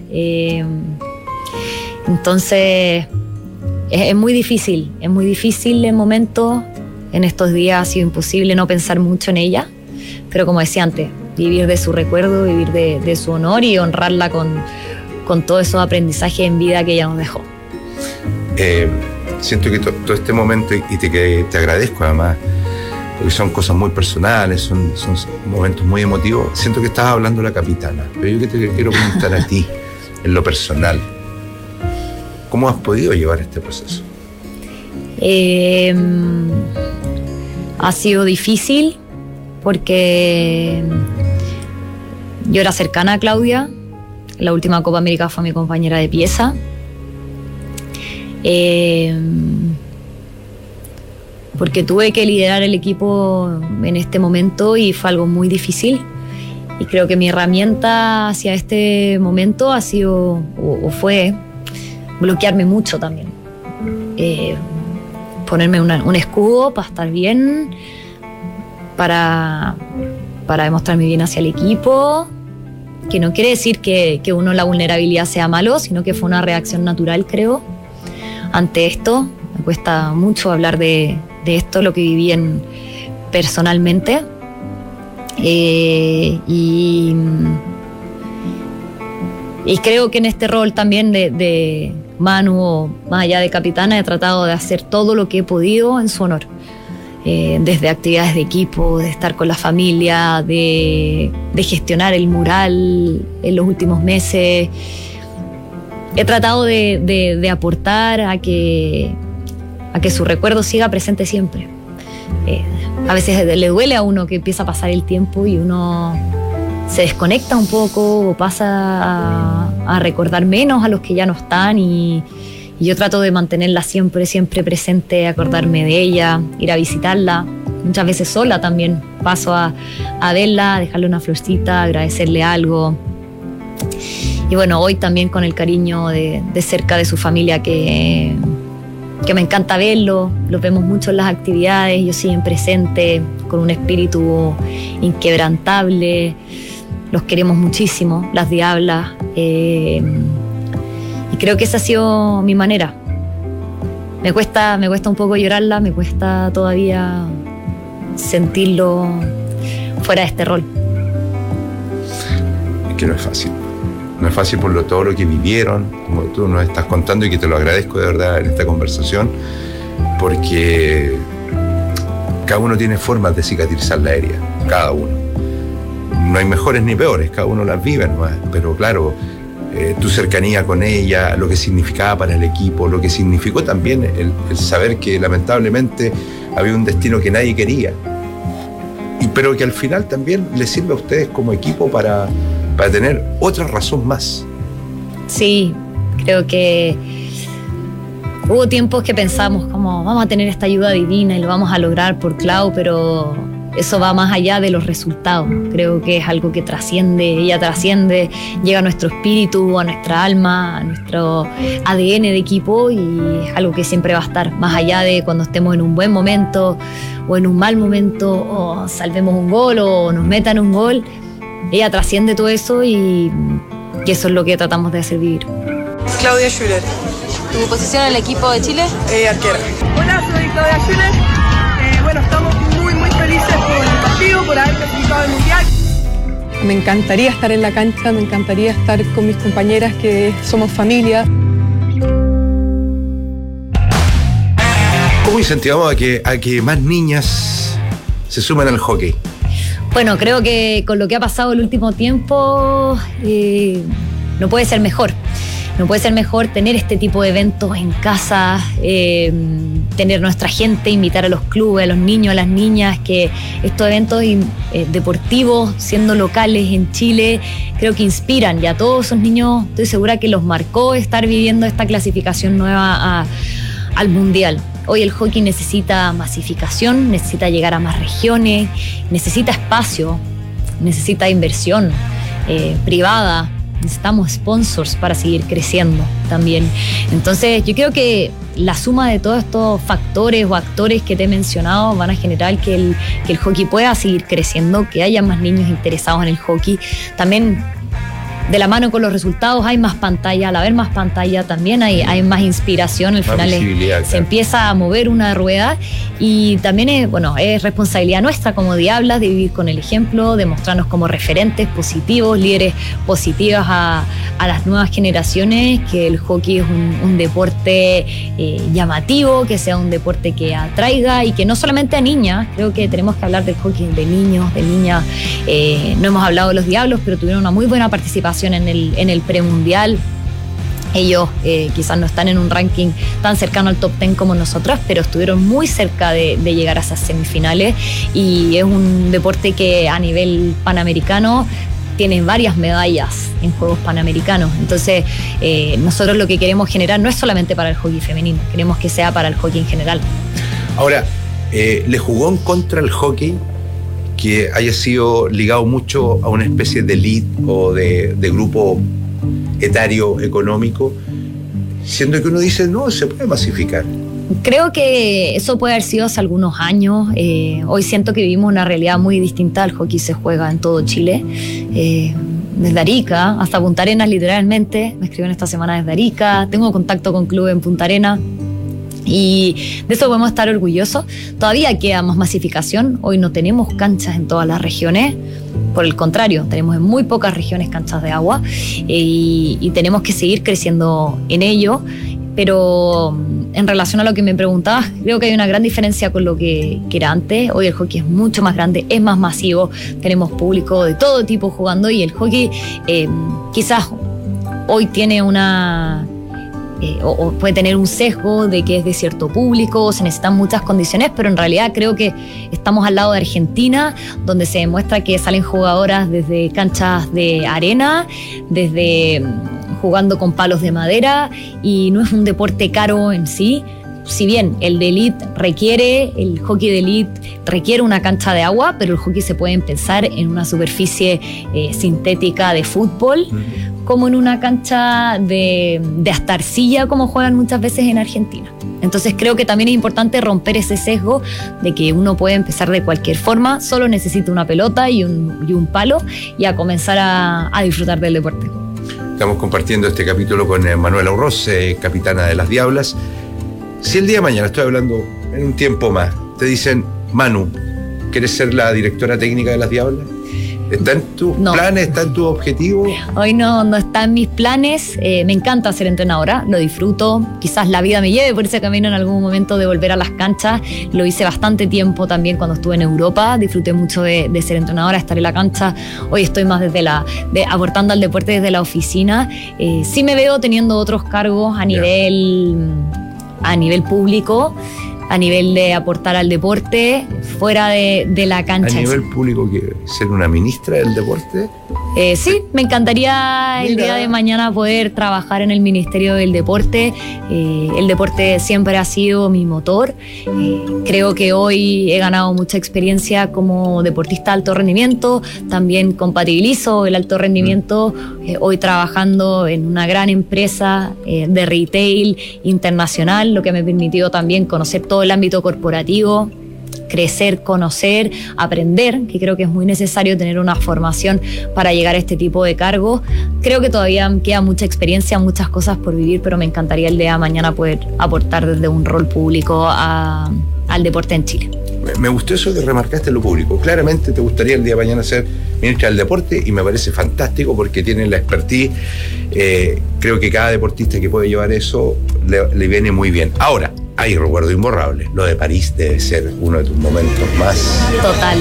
Entonces es muy difícil el momento. En estos días ha sido imposible no pensar mucho en ella, pero como decía antes, vivir de su recuerdo, vivir de su honor y honrarla con todos esos aprendizajes en vida que ella nos dejó. Siento que todo este momento, y te agradezco además, porque son cosas muy personales, son momentos muy emotivos. Siento que estabas hablando de la capitana, pero yo te quiero preguntar a ti, en lo personal, ¿cómo has podido llevar este proceso? Ha sido difícil porque yo era cercana a Claudia. La última Copa América fue mi compañera de pieza. Porque tuve que liderar el equipo en este momento y fue algo muy difícil. Y creo que mi herramienta hacia este momento ha sido o fue bloquearme mucho también. Ponerme un escudo para estar bien, para demostrar mi bien hacia el equipo, que no quiere decir que la vulnerabilidad sea malo, sino que fue una reacción natural, creo, ante esto. Me cuesta mucho hablar de esto, lo que viví personalmente. Y creo que en este rol también de Manu, más allá de capitana, he tratado de hacer todo lo que he podido en su honor. Desde actividades de equipo, de estar con la familia, de gestionar el mural en los últimos meses. He tratado de aportar a que su recuerdo siga presente siempre. A veces le duele a uno que empieza a pasar el tiempo y uno se desconecta un poco o pasa a recordar menos a los que ya no están, y yo trato de mantenerla siempre presente, acordarme de ella, ir a visitarla, muchas veces sola también. Paso a verla, a dejarle una florcita, agradecerle algo. Y bueno, hoy también con el cariño de cerca de su familia, que me encanta verlo, los vemos mucho en las actividades, ellos siguen presentes con un espíritu inquebrantable. los queremos muchísimo, las Diablas, y creo que esa ha sido mi manera. Me cuesta un poco llorarla, me cuesta todavía sentirlo fuera de este rol. Es que no es fácil. No es fácil por todo lo que vivieron, como tú nos estás contando, y que te lo agradezco de verdad en esta conversación, porque cada uno tiene formas de cicatrizar la herida, cada uno. No hay mejores ni peores, cada uno las vive nomás, pero claro, tu cercanía con ella, lo que significaba para el equipo, lo que significó también el saber que lamentablemente había un destino que nadie quería, pero que al final también les sirve a ustedes como equipo para tener otra razón más. Sí, creo que hubo tiempos que pensamos como vamos a tener esta ayuda divina y lo vamos a lograr por Clau, pero eso va más allá de los resultados. Creo que es algo que trasciende, ella trasciende, llega a nuestro espíritu, a nuestra alma, a nuestro ADN de equipo, y es algo que siempre va a estar, más allá de cuando estemos en un buen momento o en un mal momento, o salvemos un gol o nos metan un gol. Ella trasciende todo eso y eso es lo que tratamos de hacer vivir. Claudia Schuller. ¿Tu posición en el equipo de Chile? Arquera. Hola, soy Claudia Schuller. Bueno, estamos muy felices por el partido, por haber clasificado al Mundial. Me encantaría estar en la cancha, me encantaría estar con mis compañeras que somos familia. ¿Cómo incentivamos a que más niñas se sumen al hockey? Bueno, creo que con lo que ha pasado el último tiempo no puede ser mejor. No puede ser mejor tener este tipo de eventos en casa, tener nuestra gente, invitar a los clubes, a los niños, a las niñas, que estos eventos deportivos, siendo locales en Chile, creo que inspiran, y a todos esos niños estoy segura que los marcó estar viviendo esta clasificación nueva al Mundial. Hoy el hockey necesita masificación, necesita llegar a más regiones, necesita espacio, necesita inversión privada. Necesitamos sponsors para seguir creciendo también. Entonces yo creo que la suma de todos estos factores o actores que te he mencionado van a generar que el hockey pueda seguir creciendo, que haya más niños interesados en el hockey. También de la mano con los resultados hay más pantalla, al haber más pantalla también hay más inspiración, al final se empieza a mover una rueda, y también es responsabilidad nuestra como Diablas de vivir con el ejemplo, de mostrarnos como referentes positivos, líderes positivas a las nuevas generaciones, que el hockey es un deporte llamativo, que sea un deporte que atraiga, y que no solamente a niñas. Creo que tenemos que hablar del hockey de niños, de niñas. No hemos hablado de los Diablos, pero tuvieron una muy buena participación en el premundial. Ellos quizás no están en un ranking tan cercano al top 10 como nosotras, pero estuvieron muy cerca de llegar a esas semifinales, y es un deporte que a nivel panamericano tiene varias medallas en Juegos Panamericanos. Entonces nosotros lo que queremos generar no es solamente para el hockey femenino, queremos que sea para el hockey en general. Ahora, ¿le jugó en contra el hockey que haya sido ligado mucho a una especie de elite o de grupo etario económico, siendo que uno dice, no, se puede masificar? Creo que eso puede haber sido hace algunos años. Hoy siento que vivimos una realidad muy distinta. El hockey se juega en todo Chile, desde Arica hasta Punta Arenas, literalmente. Me escriben esta semana desde Arica, tengo contacto con clubes en Punta Arenas, y de eso podemos estar orgullosos. Todavía queda más masificación. Hoy no tenemos canchas en todas las regiones, por el contrario, tenemos en muy pocas regiones canchas de agua, y tenemos que seguir creciendo en ello. Pero en relación a lo que me preguntabas, creo que hay una gran diferencia con lo que era antes. Hoy el hockey es mucho más grande, es más masivo, tenemos público de todo tipo jugando, y el hockey quizás hoy tiene o puede tener un sesgo de que es de cierto público, se necesitan muchas condiciones, pero en realidad creo que estamos al lado de Argentina, donde se demuestra que salen jugadoras desde canchas de arena, desde jugando con palos de madera, y no es un deporte caro en sí. si bien el hockey de elite requiere una cancha de agua, pero el hockey se puede pensar en una superficie sintética de fútbol, como en una cancha de hasta arcilla, como juegan muchas veces en Argentina. Entonces creo que también es importante romper ese sesgo de que uno puede empezar de cualquier forma, solo necesita una pelota y un palo y a comenzar a disfrutar del deporte. Estamos compartiendo este capítulo con Manuela Urroz, capitana de las Diablas. Si el día de mañana, estoy hablando en un tiempo más, te dicen, Manu, ¿quieres ser la directora técnica de las Diablas? ¿Está en tus planes? ¿Está en tus objetivos? Hoy no está en mis planes. Me encanta ser entrenadora, lo disfruto. Quizás la vida me lleve por ese camino en algún momento de volver a las canchas. Lo hice bastante tiempo también cuando estuve en Europa. Disfruté mucho de ser entrenadora, estar en la cancha. Hoy estoy más aportando al deporte desde la oficina. Sí me veo teniendo otros cargos a nivel público, a nivel de aportar al deporte fuera de la cancha. ¿A nivel público quiere ser una ministra del deporte? Sí, me encantaría el día de mañana poder trabajar en el Ministerio del Deporte. El deporte siempre ha sido mi motor. Creo que hoy he ganado mucha experiencia como deportista de alto rendimiento. También compatibilizo el alto rendimiento hoy trabajando en una gran empresa de retail internacional, lo que me ha permitido también conocer todo el ámbito corporativo, crecer, conocer, aprender, que creo que es muy necesario tener una formación para llegar a este tipo de cargos. Creo que todavía queda mucha experiencia, muchas cosas por vivir, pero me encantaría el día de mañana poder aportar desde un rol público al deporte en Chile. Me gustó eso que remarcaste en lo público. Claramente te gustaría el día de mañana ser ministra del deporte y me parece fantástico porque tienen la expertise. Creo que cada deportista que puede llevar eso le viene muy bien. Ahora, hay recuerdo imborrable. Lo de París debe ser uno de tus momentos más... Total.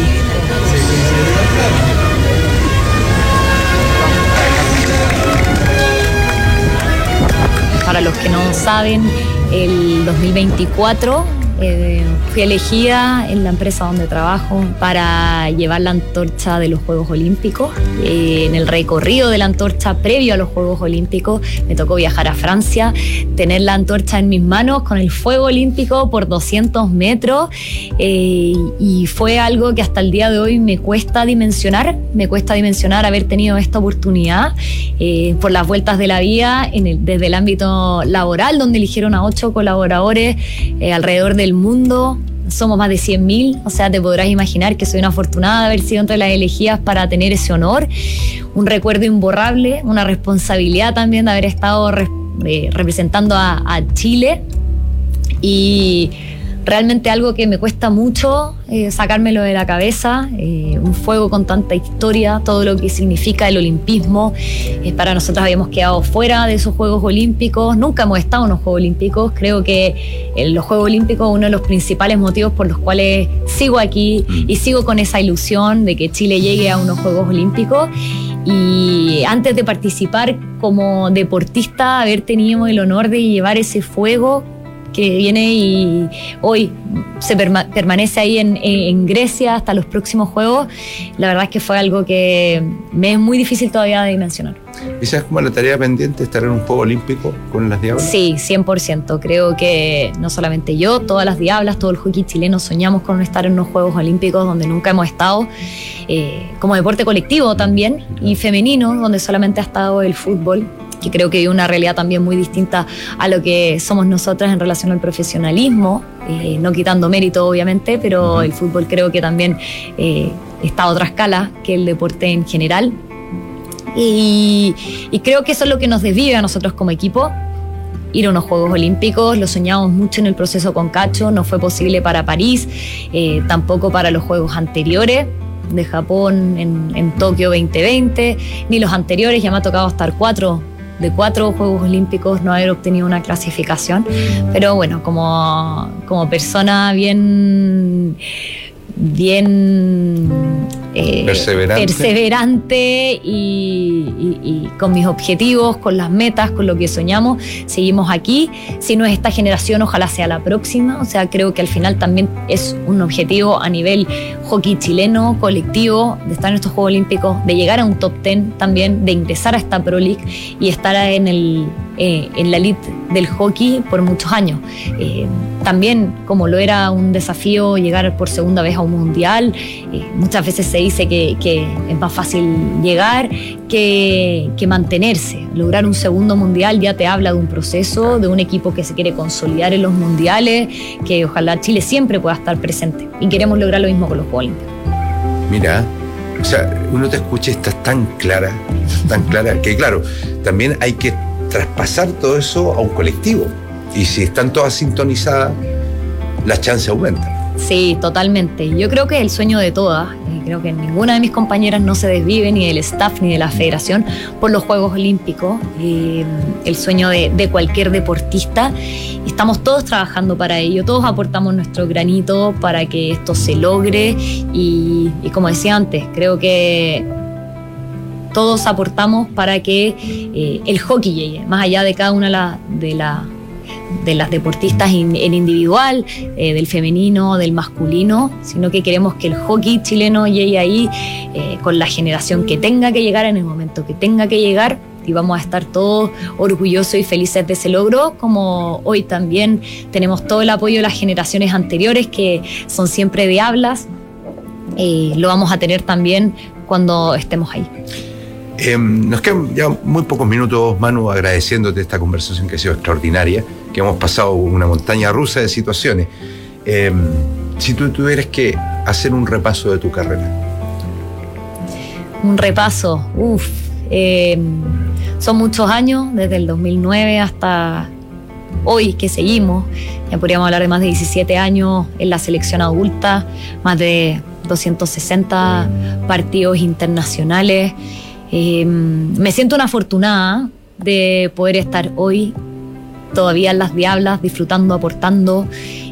Para los que no saben, el 2024 fui elegida en la empresa donde trabajo para llevar la antorcha de los Juegos Olímpicos. En el recorrido de la antorcha previo a los Juegos Olímpicos me tocó viajar a Francia, tener la antorcha en mis manos con el fuego olímpico por 200 metros y fue algo que hasta el día de hoy me cuesta dimensionar haber tenido esta oportunidad por las vueltas de la vida desde el ámbito laboral, donde eligieron a 8 colaboradores alrededor del mundo. Somos más de 100.000, o sea, te podrás imaginar que soy una afortunada de haber sido entre las elegidas para tener ese honor. Un recuerdo imborrable, una responsabilidad también de haber estado representando a Chile y realmente algo que me cuesta mucho sacármelo de la cabeza, un fuego con tanta historia, todo lo que significa el olimpismo. Para nosotros habíamos quedado fuera de esos Juegos Olímpicos, nunca hemos estado en los Juegos Olímpicos. Creo que los Juegos Olímpicos es uno de los principales motivos por los cuales sigo aquí y sigo con esa ilusión de que Chile llegue a unos Juegos Olímpicos. Y antes de participar como deportista, haber tenido el honor de llevar ese fuego que viene y hoy se permanece ahí en Grecia hasta los próximos Juegos. La verdad es que fue algo que me es muy difícil todavía de dimensionar. ¿Y sabes cómo la tarea pendiente estar en un Juego Olímpico con las Diablas? Sí, 100%. Creo que no solamente yo, todas las Diablas, todo el hockey chileno soñamos con estar en unos Juegos Olímpicos donde nunca hemos estado, como deporte colectivo también, y femenino, donde solamente ha estado el fútbol, que creo que hay una realidad también muy distinta a lo que somos nosotras en relación al profesionalismo, no quitando mérito obviamente, pero el fútbol creo que también está a otra escala que el deporte en general, y creo que eso es lo que nos desvive a nosotros como equipo, ir a unos Juegos Olímpicos. Lo soñamos mucho en el proceso con Cacho, no fue posible para París, tampoco para los Juegos anteriores de Japón en Tokio 2020, ni los anteriores. Ya me ha tocado estar 4 Juegos Olímpicos, no haber obtenido una clasificación, pero bueno, como persona bien perseverante y con mis objetivos, con las metas, con lo que soñamos, seguimos aquí. Si no es esta generación, ojalá sea la próxima. O sea, creo que al final también es un objetivo a nivel hockey chileno, colectivo, de estar en estos Juegos Olímpicos, de llegar a un top 10 también, de ingresar a esta Pro League y estar en en la elite del hockey por muchos años. También, como lo era un desafío llegar por segunda vez a un mundial, muchas veces se dice que es más fácil llegar que mantenerse. Lograr un segundo mundial ya te habla de un proceso, de un equipo que se quiere consolidar en los mundiales, que ojalá Chile siempre pueda estar presente. Y queremos lograr lo mismo con los Juegos Olímpicos. Mira, o sea, uno te escucha y estás tan clara, que claro, también hay que traspasar todo eso a un colectivo. Y si están todas sintonizadas, las chances aumentan. Sí, totalmente. Yo creo que es el sueño de todas. Creo que ninguna de mis compañeras no se desvive, ni del staff ni de la federación, por los Juegos Olímpicos. El sueño de cualquier deportista. Estamos todos trabajando para ello, todos aportamos nuestro granito para que esto se logre. Y como decía antes, creo que todos aportamos para que el hockey llegue, más allá de cada una de las deportistas en individual, del femenino, del masculino, sino que queremos que el hockey chileno llegue ahí con la generación que tenga que llegar en el momento que tenga que llegar, y vamos a estar todos orgullosos y felices de ese logro, como hoy también tenemos todo el apoyo de las generaciones anteriores que son siempre diablas, lo vamos a tener también cuando estemos ahí. Nos quedan ya muy pocos minutos, Manu, agradeciéndote esta conversación que ha sido extraordinaria, que hemos pasado una montaña rusa de situaciones. Si tú tuvieras que hacer un repaso de tu carrera. Un repaso, son muchos años, desde el 2009 hasta hoy que seguimos. Ya podríamos hablar de más de 17 años en la selección adulta, más de 260 partidos internacionales. Me siento una afortunada de poder estar hoy todavía en las Diablas, disfrutando, aportando.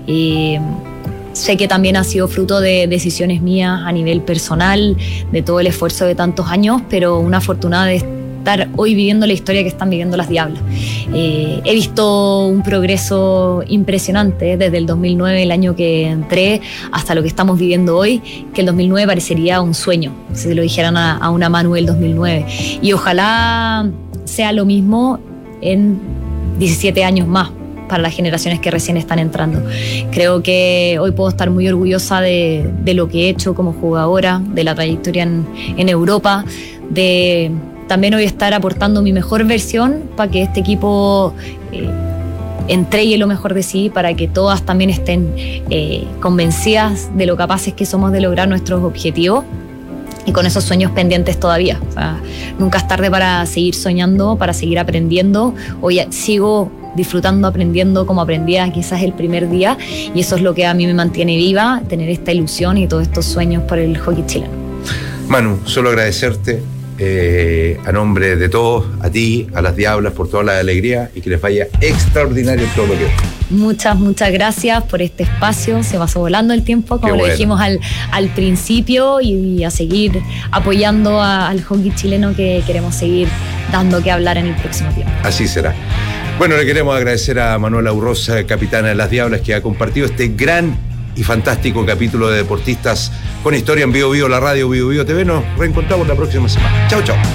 Sé que también ha sido fruto de decisiones mías a nivel personal, de todo el esfuerzo de tantos años, pero una afortunada de estar hoy viviendo la historia que están viviendo las Diablas. He visto un progreso impresionante desde el 2009, el año que entré, hasta lo que estamos viviendo hoy, que el 2009 parecería un sueño, si se lo dijeran a una Manu del 2009. Y ojalá sea lo mismo en 17 años más para las generaciones que recién están entrando. Creo que hoy puedo estar muy orgullosa de lo que he hecho como jugadora, de la trayectoria en Europa, de también hoy estar aportando mi mejor versión para que este equipo entregue lo mejor de sí, para que todas también estén convencidas de lo capaces que somos de lograr nuestros objetivos y con esos sueños pendientes todavía. O sea, nunca es tarde para seguir soñando, para seguir aprendiendo. Hoy sigo disfrutando, aprendiendo como aprendía quizás el primer día, y eso es lo que a mí me mantiene viva, tener esta ilusión y todos estos sueños por el hockey chileno. Manu, solo agradecerte a nombre de todos, a ti, a las Diablas, por toda la alegría, y que les vaya extraordinario todo lo que Muchas gracias por este espacio. Se pasó volando el tiempo, como lo dijimos al principio, y a seguir apoyando al hockey chileno, que queremos seguir dando que hablar en el próximo tiempo. Así será. Bueno, le queremos agradecer a Manuela Urrosa, capitana de las Diablas, que ha compartido este gran y fantástico capítulo de Deportistas con Historia en Bio Bio, la radio Bio Bio TV. Nos reencontramos la próxima semana. Chau, chau.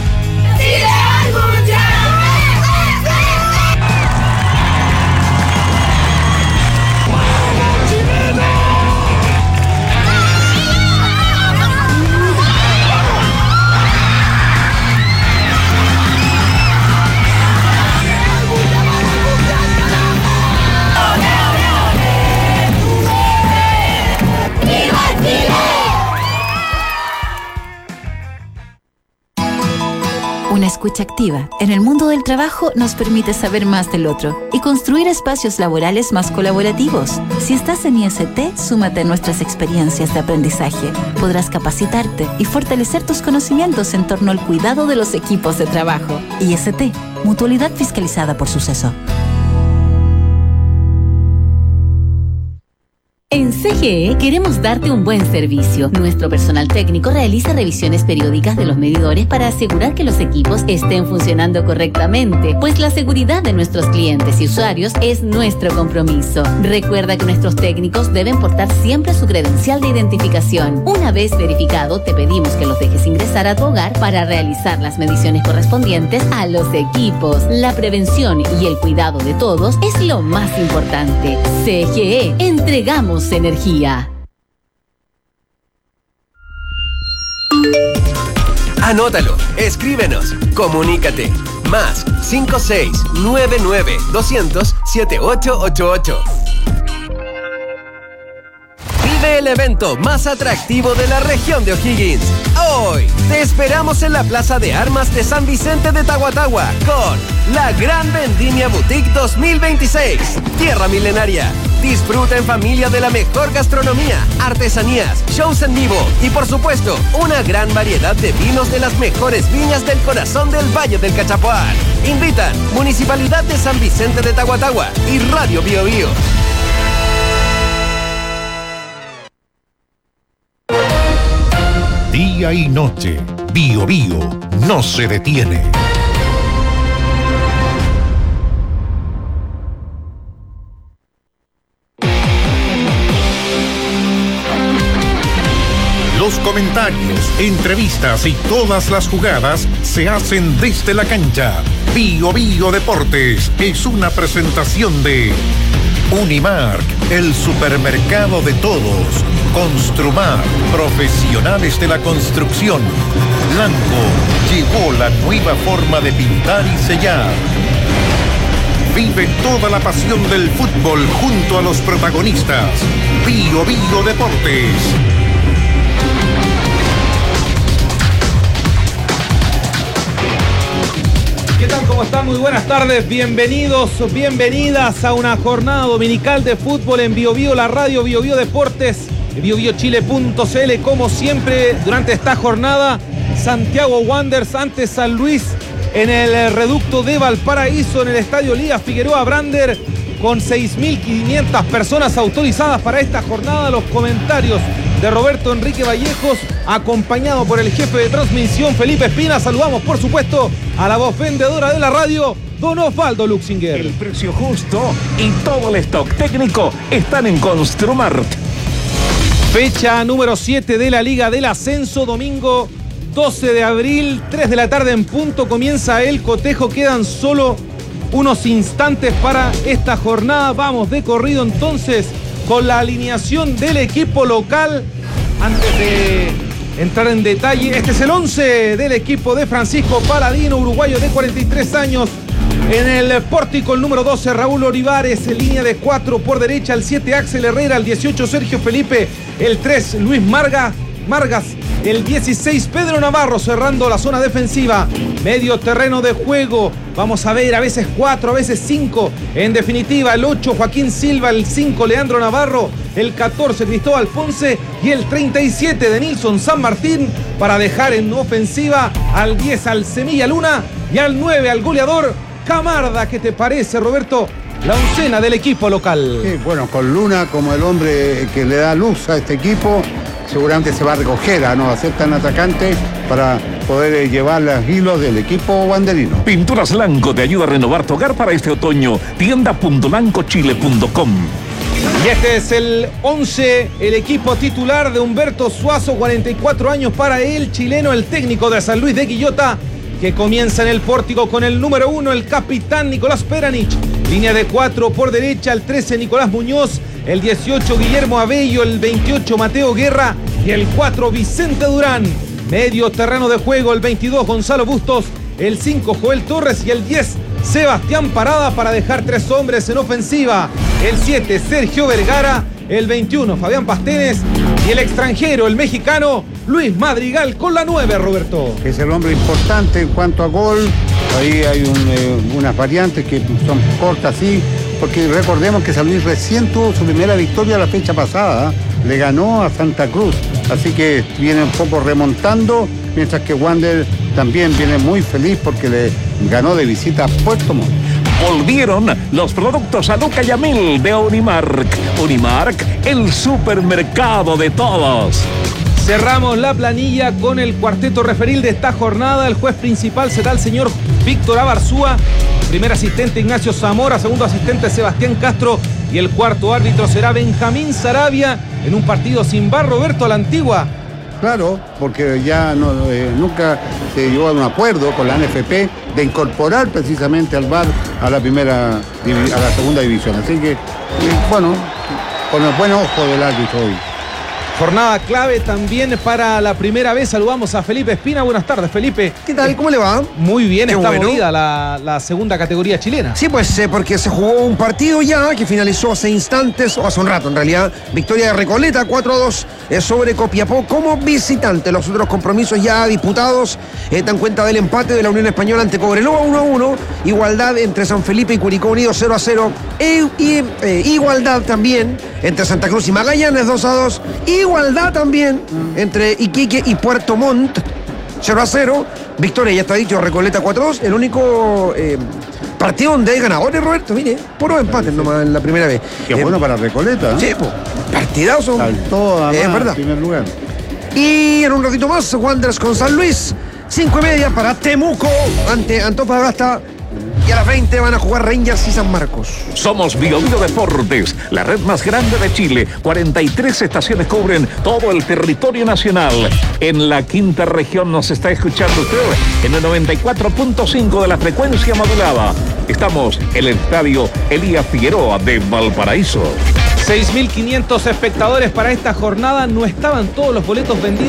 Una escucha activa en el mundo del trabajo nos permite saber más del otro y construir espacios laborales más colaborativos. Si estás en IST, súmate a nuestras experiencias de aprendizaje. Podrás capacitarte y fortalecer tus conocimientos en torno al cuidado de los equipos de trabajo. IST, Mutualidad Fiscalizada por Suceso. En CGE queremos darte un buen servicio. Nuestro personal técnico realiza revisiones periódicas de los medidores para asegurar que los equipos estén funcionando correctamente, pues la seguridad de nuestros clientes y usuarios es nuestro compromiso. Recuerda que nuestros técnicos deben portar siempre su credencial de identificación. Una vez verificado, te pedimos que los dejes ingresar a tu hogar para realizar las mediciones correspondientes a los equipos. La prevención y el cuidado de todos es lo más importante. CGE, entregamos energía. Anótalo, escríbenos, comunícate. Más 5699 200 7888. Vive el evento más atractivo de la región de O'Higgins. Hoy te esperamos en la Plaza de Armas de San Vicente de Tahuatahua con la Gran Vendimia Boutique 2026. Tierra Milenaria. Disfruta en familia de la mejor gastronomía, artesanías, shows en vivo y por supuesto una gran variedad de vinos de las mejores viñas del corazón del Valle del Cachapoal. Invitan Municipalidad de San Vicente de Tahuatahua y Radio Bio Bio. Día y noche, Bio Bio no se detiene. Los comentarios, entrevistas y todas las jugadas se hacen desde la cancha. Bio Bio Deportes es una presentación de Unimark, el supermercado de todos. Construmar, profesionales de la construcción. Blanco llegó la nueva forma de pintar y sellar. Vive toda la pasión del fútbol junto a los protagonistas. Bio Bio Deportes. ¿Qué tal? ¿Cómo están? Muy buenas tardes. Bienvenidos, bienvenidas a una jornada dominical de fútbol en Bio Bio, la radio Bio Bio Deportes, biobiochile.cl. Como siempre, durante esta jornada, Santiago Wanderers ante San Luis en el reducto de Valparaíso, en el estadio Liga Figueroa Brander, con 6.500 personas autorizadas para esta jornada. Los comentarios de Roberto Enrique Vallejos, acompañado por el jefe de transmisión Felipe Espina. Saludamos, por supuesto, a la voz vendedora de la radio, don Osvaldo Luxinger. El precio justo y todo el stock técnico están en Construmart. Fecha número 7 de la Liga del Ascenso, domingo 12 de abril, 3 de la tarde en punto, comienza el cotejo. Quedan solo unos instantes para esta jornada. Vamos de corrido entonces con la alineación del equipo local. Antes de entrar en detalle, este es el 11 del equipo de Francisco Paladino, uruguayo de 43 años. En el pórtico, el número 12, Raúl Olivares, en línea de 4 por derecha, el 7, Axel Herrera, el 18, Sergio Felipe, el 3, Luis Margas, el 16, Pedro Navarro, cerrando la zona defensiva. Medio terreno de juego, vamos a ver, a veces 4, a veces 5, en definitiva el 8, Joaquín Silva, el 5, Leandro Navarro, el 14, Cristóbal Ponce y el 37 de Nilson San Martín, para dejar en ofensiva al 10, al Semilla Luna, y al 9, al goleador Camarda. ¿Qué te parece, Roberto, la oncena del equipo local? Sí, bueno, con Luna como el hombre que le da luz a este equipo, seguramente se va a recoger a no va a ser tan atacante para poder llevar los hilos del equipo banderino. Pinturas Lanco te ayuda a renovar tu hogar para este otoño. Tienda.lancochile.com. Y este es el 11, el equipo titular de Humberto Suazo, 44 años para el chileno, el técnico de San Luis de Quillota, que comienza en el pórtico con el número 1, el capitán Nicolás Peranich. Línea de 4 por derecha, el 13, Nicolás Muñoz, el 18, Guillermo Abello, el 28, Mateo Guerra y el 4, Vicente Durán. Medio terreno de juego, el 22, Gonzalo Bustos, el 5, Joel Torres y el 10, Sebastián Parada, para dejar 3 hombres en ofensiva. El 7, Sergio Vergara, el 21, Fabián Pastenes y el extranjero, el mexicano, Luis Madrigal con la 9, Roberto. Es el hombre importante en cuanto a gol. Ahí hay unas variantes que son cortas, sí, porque recordemos que San Luis recién tuvo su primera victoria la fecha pasada, le ganó a Santa Cruz, así que viene un poco remontando, mientras que Wander también viene muy feliz porque le ganó de visita a Puerto Montt. Volvieron los productos a Luca y a Mil de Unimark. Unimark, el supermercado de todos. Cerramos la planilla con el cuarteto referil de esta jornada. El juez principal será el señor Víctor Abarzúa. Primer asistente Ignacio Zamora. Segundo asistente Sebastián Castro. Y el cuarto árbitro será Benjamín Sarabia. En un partido sin VAR, Roberto, a la antigua. Claro, porque ya nunca se llegó a un acuerdo con la NFP de incorporar precisamente al VAR a la segunda división. Así que, bueno, con el buen ojo del árbitro hoy. Jornada clave también para la primera vez. Saludamos a Felipe Espina. Buenas tardes, Felipe. ¿Qué tal? ¿Cómo le va? Muy bien, Qué está bueno. movida la segunda categoría chilena. Sí, pues porque se jugó un partido ya que finalizó hace instantes, o hace un rato en realidad. Victoria de Recoleta 4-2 sobre Copiapó como visitante. Los otros compromisos ya disputados dan cuenta del empate de la Unión Española ante Cobreloa 1-1. Igualdad entre San Felipe y Curicó Unido 0-0. Igualdad también entre Santa Cruz y Magallanes 2-2. Igualdad también entre Iquique y Puerto Montt 0-0. Victoria, ya está dicho, Recoleta 4-2. El único partido donde hay ganadores, Roberto, mire, puros empates nomás en la primera vez. Qué bueno para Recoleta, ¿no? Sí, pues, partidazo. Saltó es verdad. En primer lugar. Y en un ratito más, Wanderers con San Luis, 5:30 para Temuco ante Antofagasta. Y a las 20 van a jugar Rangers y San Marcos. Somos Bio Bio Deportes, la red más grande de Chile. 43 estaciones cubren todo el territorio nacional. En la quinta región nos está escuchando usted en el 94.5 de la frecuencia modulada. Estamos en el estadio Elías Figueroa de Valparaíso. 6.500 espectadores para esta jornada. No estaban todos los boletos vendidos.